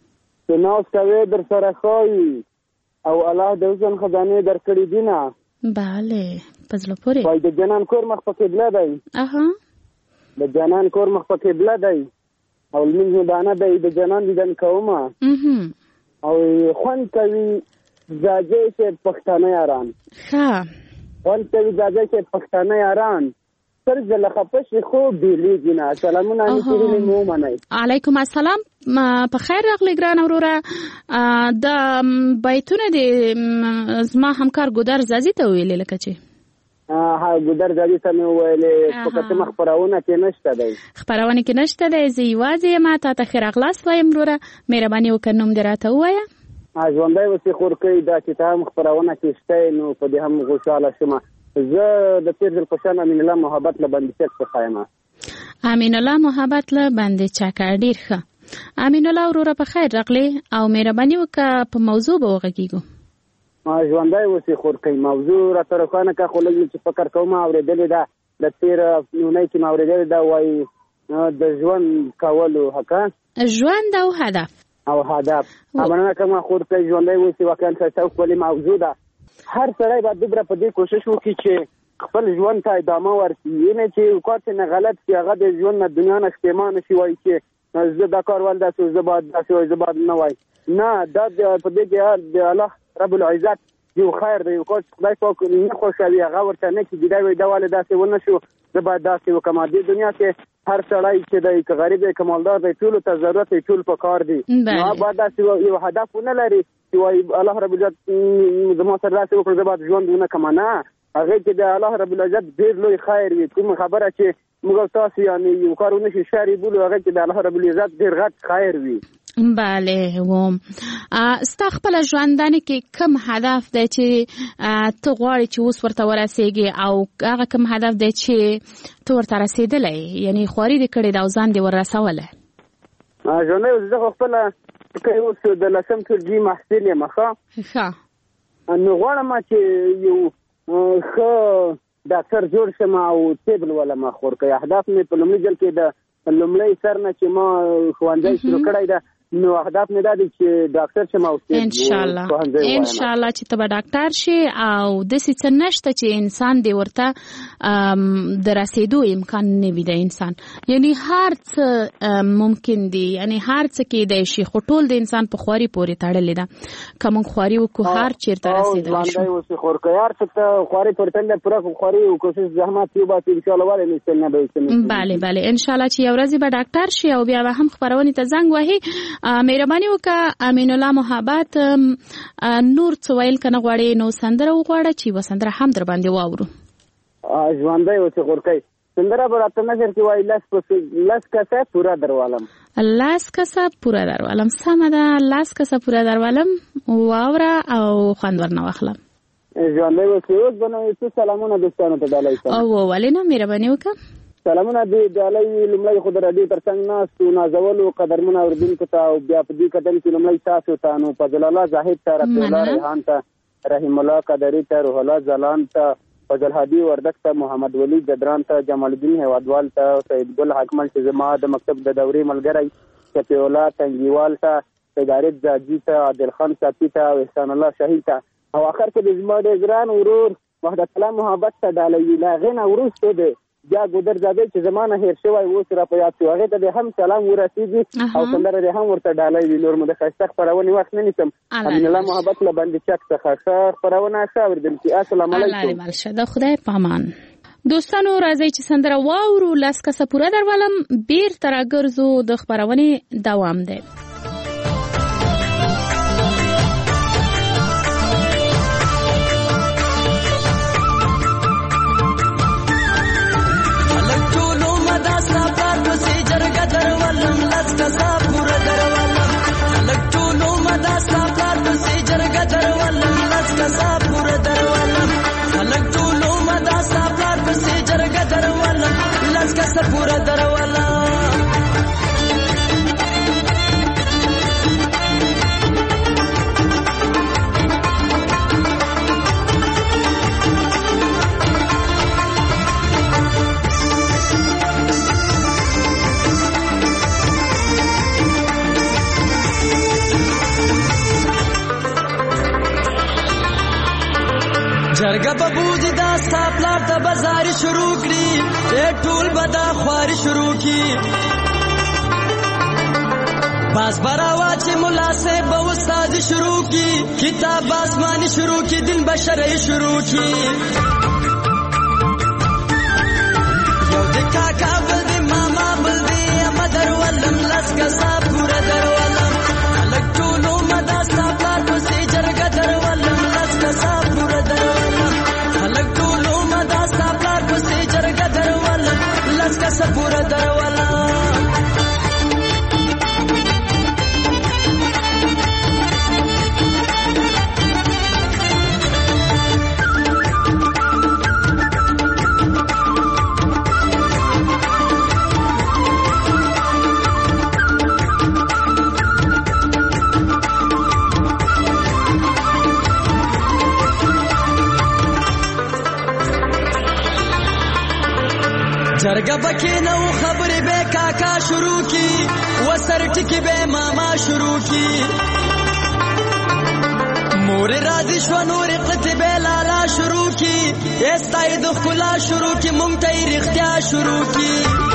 چې ناست کوې در سره ښایي او الله د حسن خزانې درکړي دي نه. بله په زړه پورې. وایي د جنان کور مخ په قبله دی. د جنان کور مخ په قبله دی او لمونځ مې دانه دی د جنان دیدن کومه او خوند کوي زاجی صاحب پښتانه یاران. خوند کوي زاجی صاحب پښتانه یاران سر زله خپش خو بیلیږي نه. سلامونه نیکې مو منئ. علیکم السلام. په خیر راغلی ګران وروره. د بیتونه د زما همکار ګودر زازي ته ویلې لکه چې ګودر زازي ته مې ویلې په کومه خپرونه کې نشته دی. خپرونه کې نشته دی. زه یوازې یم. تا ته ښه راغلاست وایم وروره. مهرباني وکړه نوم دې راته ووایه. ژوندی اوسې خورکۍ. دا چې ته هم خپرونه کې شته نو په دې هم خوشحاله شوم. زه د تیر ځل په شان امین الله محبت له بندي چک څخه یم. امین الله محبت له بندي چک. ډېر ښه. امین الله وروره په خیر راغلی او مهرباني وکړه په موضوع به وغږیږو. ژوندی اوسې خورکۍ. موضوع راته روښانه کړه خو لږ چې فکر کوم اورېدلې ده د تېره اونۍ کې مې اورېدلې ده وایي د ژوند کولو حقه ژوند او هدف مننه کوم خورکۍ. ژوندی اوسې واقعا ښایسته ښکلې موضوع ده. هر سړی باید دومره په دې کوشش وکړي چې خپل ژوند ته ادامه ورکړي. یعنې چې کار څه نه غلط کړي هغه د ژوند نه دنیا نه ښکېمانه شي وایي چې زه دا کار ول داسې زه باید داسې وایي زه باید نه وایي. نه دا په دې کې د الله رب العزت یو خیر دی. یو کار چې خدای پاک نه خوښوي هغه ورته نه کېږي. دا وایي دا ولې داسې ونه شو زه باید داسې وکړم. دې دنیا کې هر سړی چې دی که غریب دی که مالدار دی ټولو ته ضرورت دی ټول په کار دی. نو باید داسې یو هدف ونه لري چې وایي الله رب العزت زما سره داسې وکړه زه باید ژوند ونه کړم. نه هغې کې د الله رب العزت ډېر لوی خیر وي. کومه خبره چې موږ تاسو یعنې یو کار ونه شي شر یې بولو هغې کې د الله رب العزت ډېر غټ خیر وي. بله و ستا خپل ژوندانه کې کوم هدف دی چې ته غواړې چې اوس ورته ورسېږې او هغه کوم هدف دی چې ته ورته رسېدلی یعنې خواري دې کړې ده او ځان دې ورسولی؟ ژوندی اوس زه خو خپله اوس د 10م ټولګي محصل یم. ښه نو غواړم چې یو ښه ډاکټر جوړ شم او طب ولولم. خورکۍ اهداف مې په لومړي ځل کې د لومړی سر نه چې ما ښوونځی شروع کړی ده نو اهداف مې دا دي چې ډاکټر شم او انشاءالله چې ته به ډاکټر شې او داسې څه نشته چې انسان دې ورته د رسېدو امکان نه وي د انسان. یعنې هر څه ممکن دي. یعنې هر څه کېدی شي خو ټول د انسان په خواري پورې تړلې ده. که موږ خواري وکړو هر چېرته رسېدلی شو. هر څه ته خواري پورې تړلې ده. پوره خواري او کوشش زحمت یو باسي انشاءالله ولې نشتل نه به بله بله انشاءالله چې یو ورځې به ډاکټر شي او بیا به هم خپرونې ته زنګ وهي. مهرباني وکړه امین الله محبت نور څه ویل که نه غواړې نو سندره وغواړه چې یوه سندره هم در باندې واورو. ژوندی اوسې خورکۍ. سندره به راته نظر کې وایي لس کسه پوره درولم. لس کسه پوره درولم. سمه ده. لس کسه پوره درولم واوره او خوند ورنه واخلم. ژوندی اوسې. اوس به نو څه سلامونه دوستانو ته ډالۍ کوم. او ولې نه مهرباني وکړه. سلامونه دې ډالۍ لومړی خو د راډیو تر څنګ ناستو نازولو قدرمنو اورېدونکو ته او بیا په دې قدم کې لومړی تاسو ته نو فضل الله زاهد ته رفیع الله ریحان ته رحیم الله قدري ته روح الله ځلان ته فضل هادي وردک ته محمد ولی جدران ته جمال الدین هوادوال ته سید ګل حکمل چې زما د مکتب د دورې ملګری شفیع الله تنګیوال ته سیدارت زاجي ته عادل خان ساپي ته او احسان الله شهید ته او آخر کې د زما د ګران ورور وحدت الله محبت ته ډالۍ له هغې نه وروسته دی بیا ګودر زادی چې زمانه هیر شوی اوس را په یاد شو هغې ته هم سلام ورسېږي او سندره دې هم ورته ډالۍ وي. نور مو د ښایسته خپرونې وخت نه نیسم. امین الله محبت له بندي چک څخه ښه خپرونه ښه اورېدل کي. السلام علیکم. د خدای په امان. دوستانو راځئ چې سندره واورو. لس کسه پوره درولم. بیرته راګرځو. د خپرونې دوام دی. پورا دروالا جرګه به بوځي دا ستا پلار ته بازاري شروع کړي ټول به دا خواري شروع کړي باز براوا چې ملا صاحب به استادي شروع کړي کتاب آسماني شروع کړي دین بشري شروع کړي یو د کاکا بل د ماما بل د مدر ولم لس کسا پورا درولم خلک ټولو مدا ستا پلار پسې جرګه درولم لس کسا پورا درولم خلک ټولو مدا ستا پلار پسې جرګه درولم لس کسا پورا درولم جرګه پکې نو خبرې به کاکا شروع کی وسر ټکی به ماما شروع کی مور راضي شو نور قطبه لالا شروع کی استای د خلا شروع کی مونږ ته رښتیا شروع کی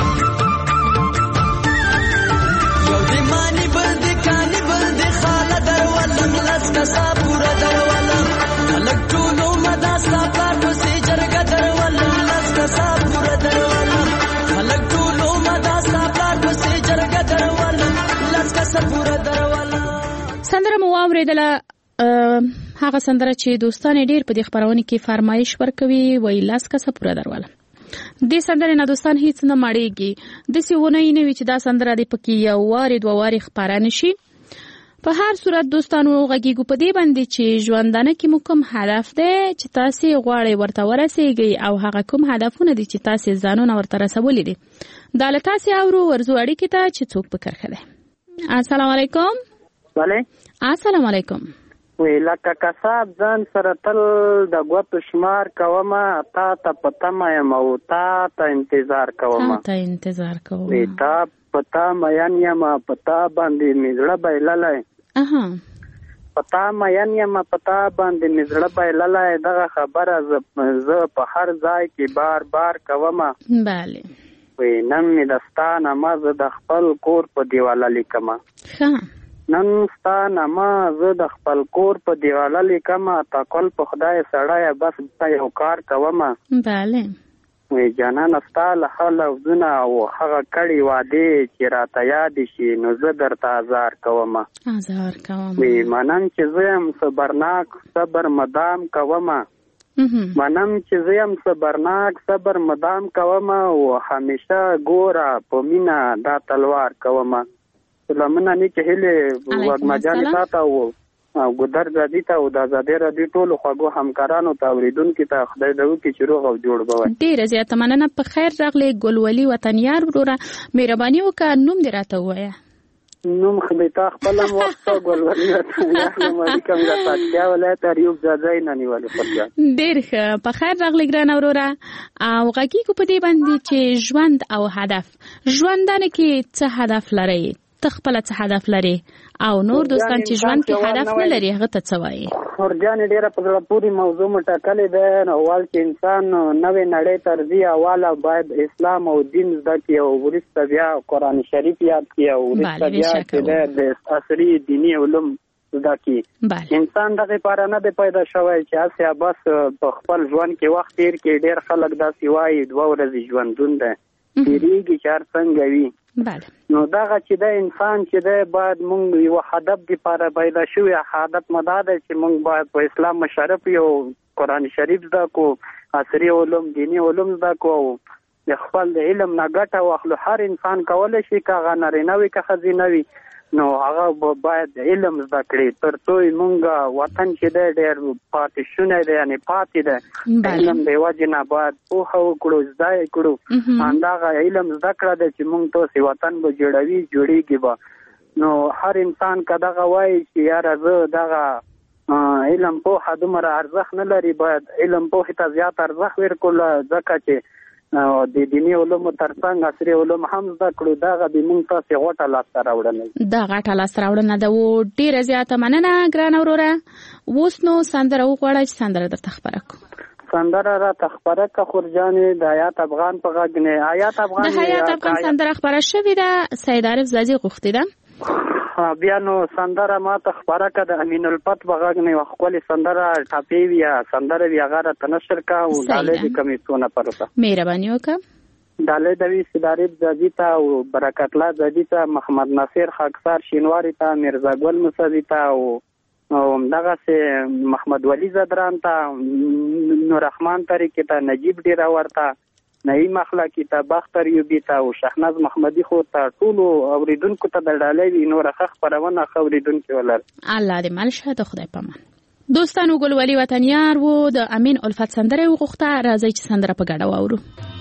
یو دې مانی بل دې کانی بل دې خاله درولم لس کسا پورا درولم خلک ټولو مدا سپار پسې جرګه درولم لس کسا پورا درولم خلک ټولو مدا سپار پسې جرګه درولم لس کسا پورا درولم. سندره مو واورېدله هغه سندره چې دوستان ډېر په دې خبرونه کې فرمایش ورکوي وای لاس کسه پوره درواله دې سندره نه دوستان هیڅ نه مړېږي داسې ونه یې نه وي چې دا سندره دې پکې یو وارې دوه وارې خپاره نه شي. په هر صورت دوستانو غږیږو په دې باندې چې ژوندانه کې مو کوم هدف دی چې تاسې غواړئ ورته ورسېږئ او هغه کوم هدفونه دي چې تاسې ځانونه ورته رسولي دي دا له تاسې اورو ورځو اړیکې ته چې څوک په کرښه دی. السلام علیکم. السلام علیکم. وی لکه کساب ځان سره تل د غوتو شمار کومه تا ته پتما یم او تا ته انتظار کومه وی تا پتا مېن یم پتا باندې مزړه بایللای پتا مېن یم پتا باندې مزړه بایللای دغه خبره ز په هر ځای کې بار بار کومه bale وی نن می دستانه ما ز د خپل کور په دیواله لیکمه نن ستا نما زه د خپل کور په دیواله لیکمه تاکل په خدای سړی بس یو کار کومه bale وی جانان ستا له لفظونه او هغه کړي وعدې چې راته یاد شي نو زه درته آزار کومه وی منم چې زه یم صبرناک صبر مدام کومه منم چې زه یم صبرناک صبر مدام کومه او همیشه ګوره په مینه دا تلوار کومه لمنه نه چې هله وګمجانې تاته او ګدر زادي ته او د آزادۍ راډیو ټولو خواږو همکارانو ته اوریدونکو ته خدای دې وکړي چې روغ او جوړ به وي. ډېره زیاته مننه. په خیر راغلی ګلولي وطنیار وروره مهرباني وکړه نوم دې راته ووایه. نوم خدای ته خپل وخت ګلولي وطنیار نوم کوم د پاتیا ولایت ایوب زاده نه نیولې خپل. ډېر ښه. په خیر راغلی ګران وروره او غږیږو په دې باندې چې ژوند او هدف ژوندانه کې څه هدف لرئ تخپل څه هدف لري او نور دوستان چې ژوند کې هدف نه لري هغه ته څه وایي. ورجان ډیره په زړه پورې موضوع مټاکلې ده اول چې انسان نوې نړۍ ترځي اوله باید اسلام او دین زده کړي او وروسته بیا قرآن شریف یاد کړي او وروسته بیا چې د عصري دیني علوم زده کړي. انسان دغه لپاره نه دی پیدا شوی چې هسې بس په خپل ژوند کې وخت تیر کړي. ډېر خلک داسې وایي 2 ورځې ژوندون ده تیریږي چې هر څنګه وي. نو دغه چې د انسان چې د باید مونږ یو هدف لپاره پیدا شوی هدف مدار چې مونږ باید په اسلام مشرف یو قرآن شریف زده کو عصري علوم دینی علوم زده کو د خپل د علم نه ګټه واخلو. هر انسان کولی شي که هغه نارینه وي که ښځینه وي نو هغه باید علم زده کړي تر څو مونږ وطن چې دی ډېر پاتې شونی دی یعنې پاتې دی علم د وجې نه باید پوهه وکړو زده یې کړو همدغه علم زده کړه دی چې مونږ تاسې وطن به جوړوي جوړېږي به. نو هر انسان که دغه وایي چې یاره زه دغه علم پوهه دومره ارزښت نه لري باید علم پوهې ته زیات ارزښت ورکړو ځکه چې او د دیني علومو ترڅنګ عصري علوم هم زده کړو. دغه د موږ ته غوټه لاسته راوړنه دا غټه لاسته راوړنه ده او ډیره زیاته مننه ګران وروره. اوس نو سندره وغواړه چې سندره درته خبره کړو. سندره را تخبره که خورجانې د حیات افغان په غږ نه. حیات افغان د حیات افغان سندره خبره شوې ده. سید عارف زاجي غوښتي ده. بیا نو سندره ما تخبره که د امین الفت په غږ نه وخولي سندره ټاپی ویا سندره وی هغه ته نشر کا او داله د کمیسونه پرته مهرباني وکړه. داله د وی سیدارب زادی ته او برکت الله زادی ته محمد ناصر خاکسار شینواری ته میرزا ګل موسی ته او دغه سه محمد ولی زدران ته نور رحمان طریقې ته نجیب ډیر ورته نعیم اخلاقی ته بختر یوبی ته او شهناز محمدی خو ته ټول اوریدونکو ته د ډالۍ نور خخ پرونه اوریدونکو ولر الله دې مل شه د خدای پامان. دوستانو ګل ولی وطنیار وو د امین الفت سندره وغوښته. راځي چې سندره په ګډه واورو.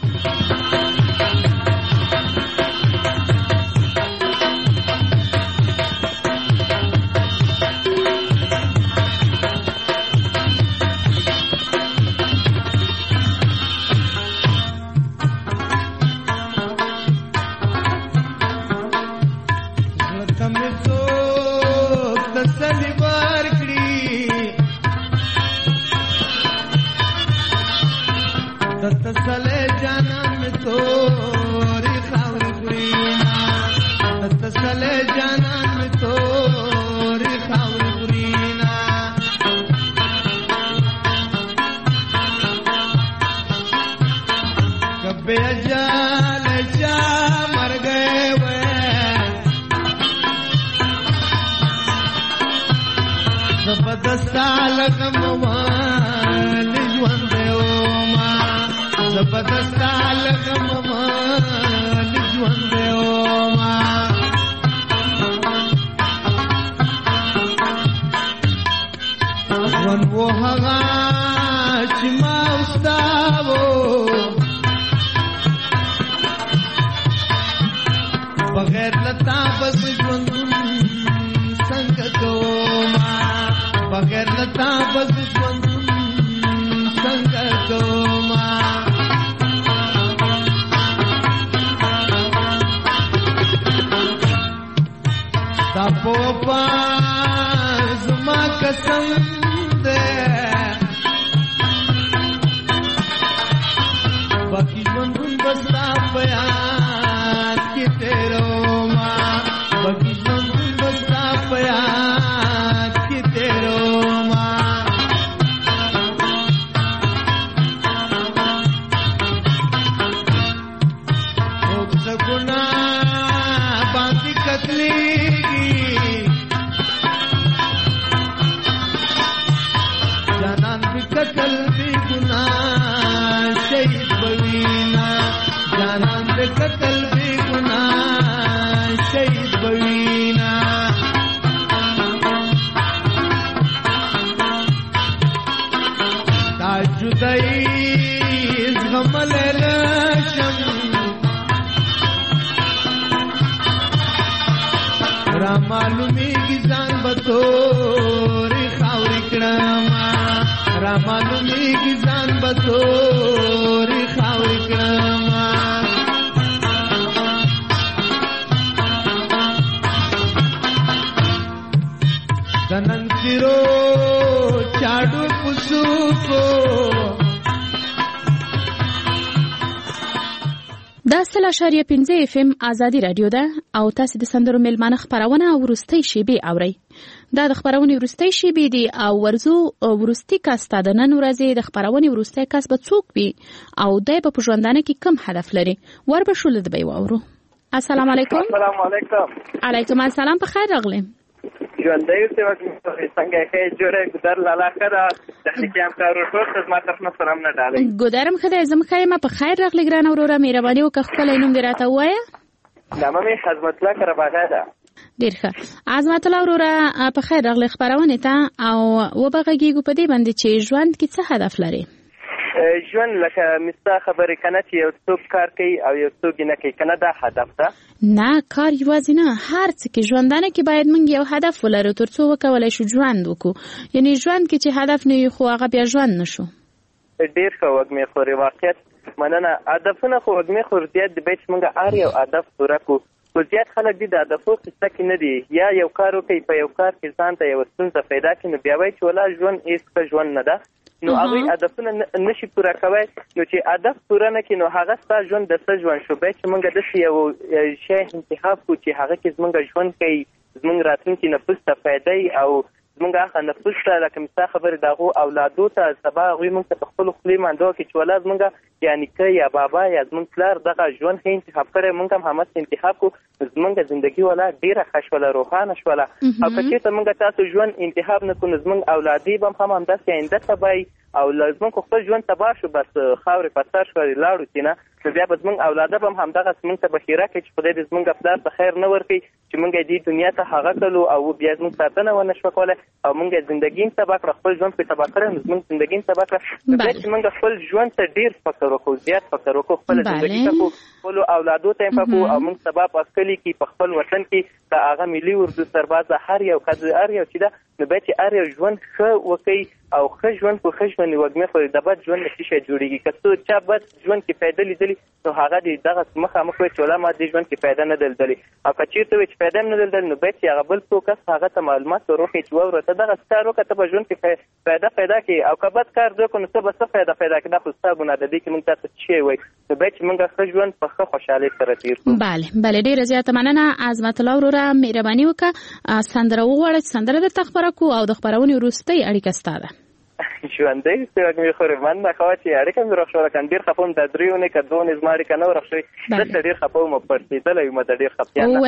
دا 3.5 FM آزادی رادیو ده او تاسو د سندرو ملمانه خبرونه ورستۍ شیبې اوري. دا د خبرونه ورستۍ شیبې دي او ورزو ورستۍ کاسته د نن ورځې د خبرونه ورستۍ کاس به څوک وي او دای په ژوندانه کې کم هدف لري ور به شول د بي واورو. السلام علیکم. السلام علیکم. علیکم السلام. په خیر راغلی. ژوندۍ اوسئ وکړئ څنګه ښه جوړه ګدر لاله کړه تخنیکی همکارو ټول خدمت طرف نه سلام نه ډالۍ ګدرم خدای زم خیمه په خیر راغلی ګران وروره مهرباني وکړه خپل نوم دې راته ووایه. نامه مې عظمت الله کرباغه ده. ډیر ښه عظمت الله وروره په خیر راغلی خبرونه ته او وبغږیږو په دې باندې چې ژوند کې څه هدف لري. ژوند لکه مستا خبرې کنه چې یو څوک کار کوي او یو څوک نه کوي کنه دا هدف ده. نه کار یوازې نه هر څه کې ژوندانه کې باید موږ یو هدف ولرو ترڅو وکولای شو ژوند وکړو. یعنی ژوند کې چې هدف نه وي خو هغه بیا ژوند نشو. ډیر ښه وګمې خوري واقعیت مننه. هدفونه خو وګمې خو زیات د بیت موږ اړ یو هدف پوره کو. خو زیات خلک دي د هدفو قصه کې نه دي، یا یو کار وکړي په یو کار کې ځان ته یو ستونزه پیدا کړي، نو بیا وایي چې ولا ژوند هېڅ ژوند نه ده، نو هغوی هدفونه نشي پوره کوی. نو چې هدف پوره نه کړي نو هغه ستا ژوند د څه ژوند شو. بیا چې موږ داسې یو شی انتخاب کړو چې هغه کې زموږ ژوند کوي، زموږ راتلونکي نفوس ته فایده او زموږ هغه نفوس ته لکه مستا خبرې د هغو اولادو ته سبا هغوی موږ ته په خپلو خولې مانده وکړي چې ولا زموږ یا نیکه یا بابا یا زموږ پلار دغه ژوند ښه انتخاب کړی، موږ هم هماغسې انتخاب کړو، زموږ زندګي ولا ډېره ښه شوله، روښانه شوله. او که چېرته موږ تاسو ژوند انتخاب نه کړو نو زموږ اولادې به هم همداسې آینده تبایي او زموږ خپل ژوند تباه شو، بس خاورې په سر شوه لاړو چې نه، نو بیا به زموږ اولاده به هم همدغسې موږ ته بخیره کړي چې خدای دې زموږ پلار ته خیر نه ورکړي چې موږ یې دې دنیا ته هغه کړلو او بیا زموږ ساتنه ونه شوه کولی او موږ یې زندګي هم تباه کړه، خپل ژوند پرې تباه کړی، نو زموږ زندګي هم تباه کړه. نو بیا چې موږ خپل ژوند ته ډېر فکر وکړو، زیات فکر وکړو، خپله زندګي ته کړو، خپلو اولادو ته یې پکو او موږ سبا په کلي کې په خپل وطن کې د هغه ملي اردو سربازه هر یو چې ده، نو بیا چې هر یو ژوند ښه وکړي او ښه ژوند په ښه ژوند وږمې خو د بد ژوند نه څه شی جوړېږي. که څو چا بد ژوند کې فایده لیدلي نو هغه دې دغه مخامخ وایي چې ولا ما دې ژوند کې فایده نه ده لیدلې، او که چېرته وایي چې فایده هم نه ده لیدلې نو باید چې هغه بل څوک کس هغه ته معلومات ور وښیي چې واوره ته دغه کار وکړه، ته به ژوند کې فایده پیدا کړي، او که بد کار دې وکړو نو ته به څه فایده پیدا کړي، دا خو ستا ګناه ده، دې کې موږ تاسو څه شی وایي، نو باید چې موږ ښه ژوند په ښه خوشحالۍ سره تېر کړو. بله ډېره زیاته مننه عظمت الله وروره، مهرباني وکړه سندره وغواړه چې سندره درته خپره کړو او د خپرونې وروستۍ اړیکه ستا ده. ژوندی وږمې خورې مننه کوه چې اړیکه مې روغ شوله، کنه ډېر خفه وم دا 3 اونۍ که 2 اونۍ زما اړیکه نه وه روغ شوې، دلته ډېر خفه وم او پړسېدلی وم د ډېر خفګان نه.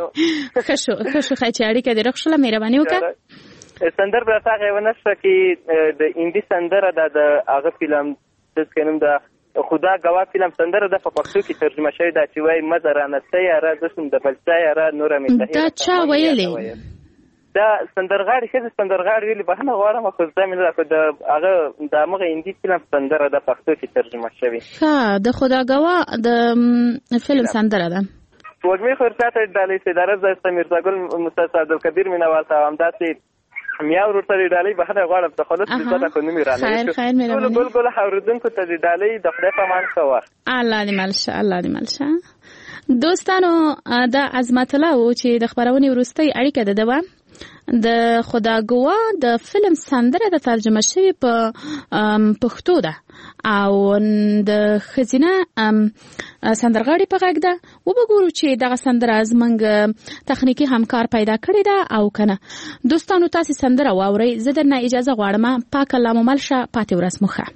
ښه شو ښه چې اړیکه دې روغ شوله، مهرباني وکړه. سندر به راته هغه یوه نشته چې د هندي سندره ده، د هغه فلم داسې نوم ده خدا ګواه فلم سندره ده، په پښتو کې ترجمه شوې ده چې وایي مه درانه څه یاره زه شوم د بل چا یاره نوره مې دا چا ویلې؟ دا سندرغاړي ښځې سندرغاړي ویلي، بخښنه غواړم خو زده مې نه ده، خو د هغه د همغه هندي فلم سندره ده پښتو کې ترجمه شوې. ښه د خدا ګواه د فلم سندره ده. وږمې خو ورته ته ډالۍ سیداره زه میرزاګل مستر عبدالکبیر مینوال ته همداسې میا ورته د ډالۍ بخښنه غواړم، ته خلاص عزت خو نومې رانه ټولو ګل اورېدونکو ته د ډالۍ د خدای په امان ښه وخت. الله دې مل شه. دوستانو دا عظمت الله و چې د خپرونې وروستۍ اړیکه ده وه د خدا ګواه د فلم سندره د ترجمه شوی په پښتو ده او د ښځینه سندرغاړي په غږ ده. وګورو چې دغه سندره زموږ تخنیکي همکار پیدا کړې ده او کنه. دوستانو تاسو سندره واورئ، زه درنه اجازه غواړم. پاک الله مو مل شه، پاتې ورځ مو ښه.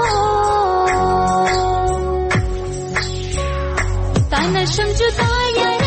نشم جدا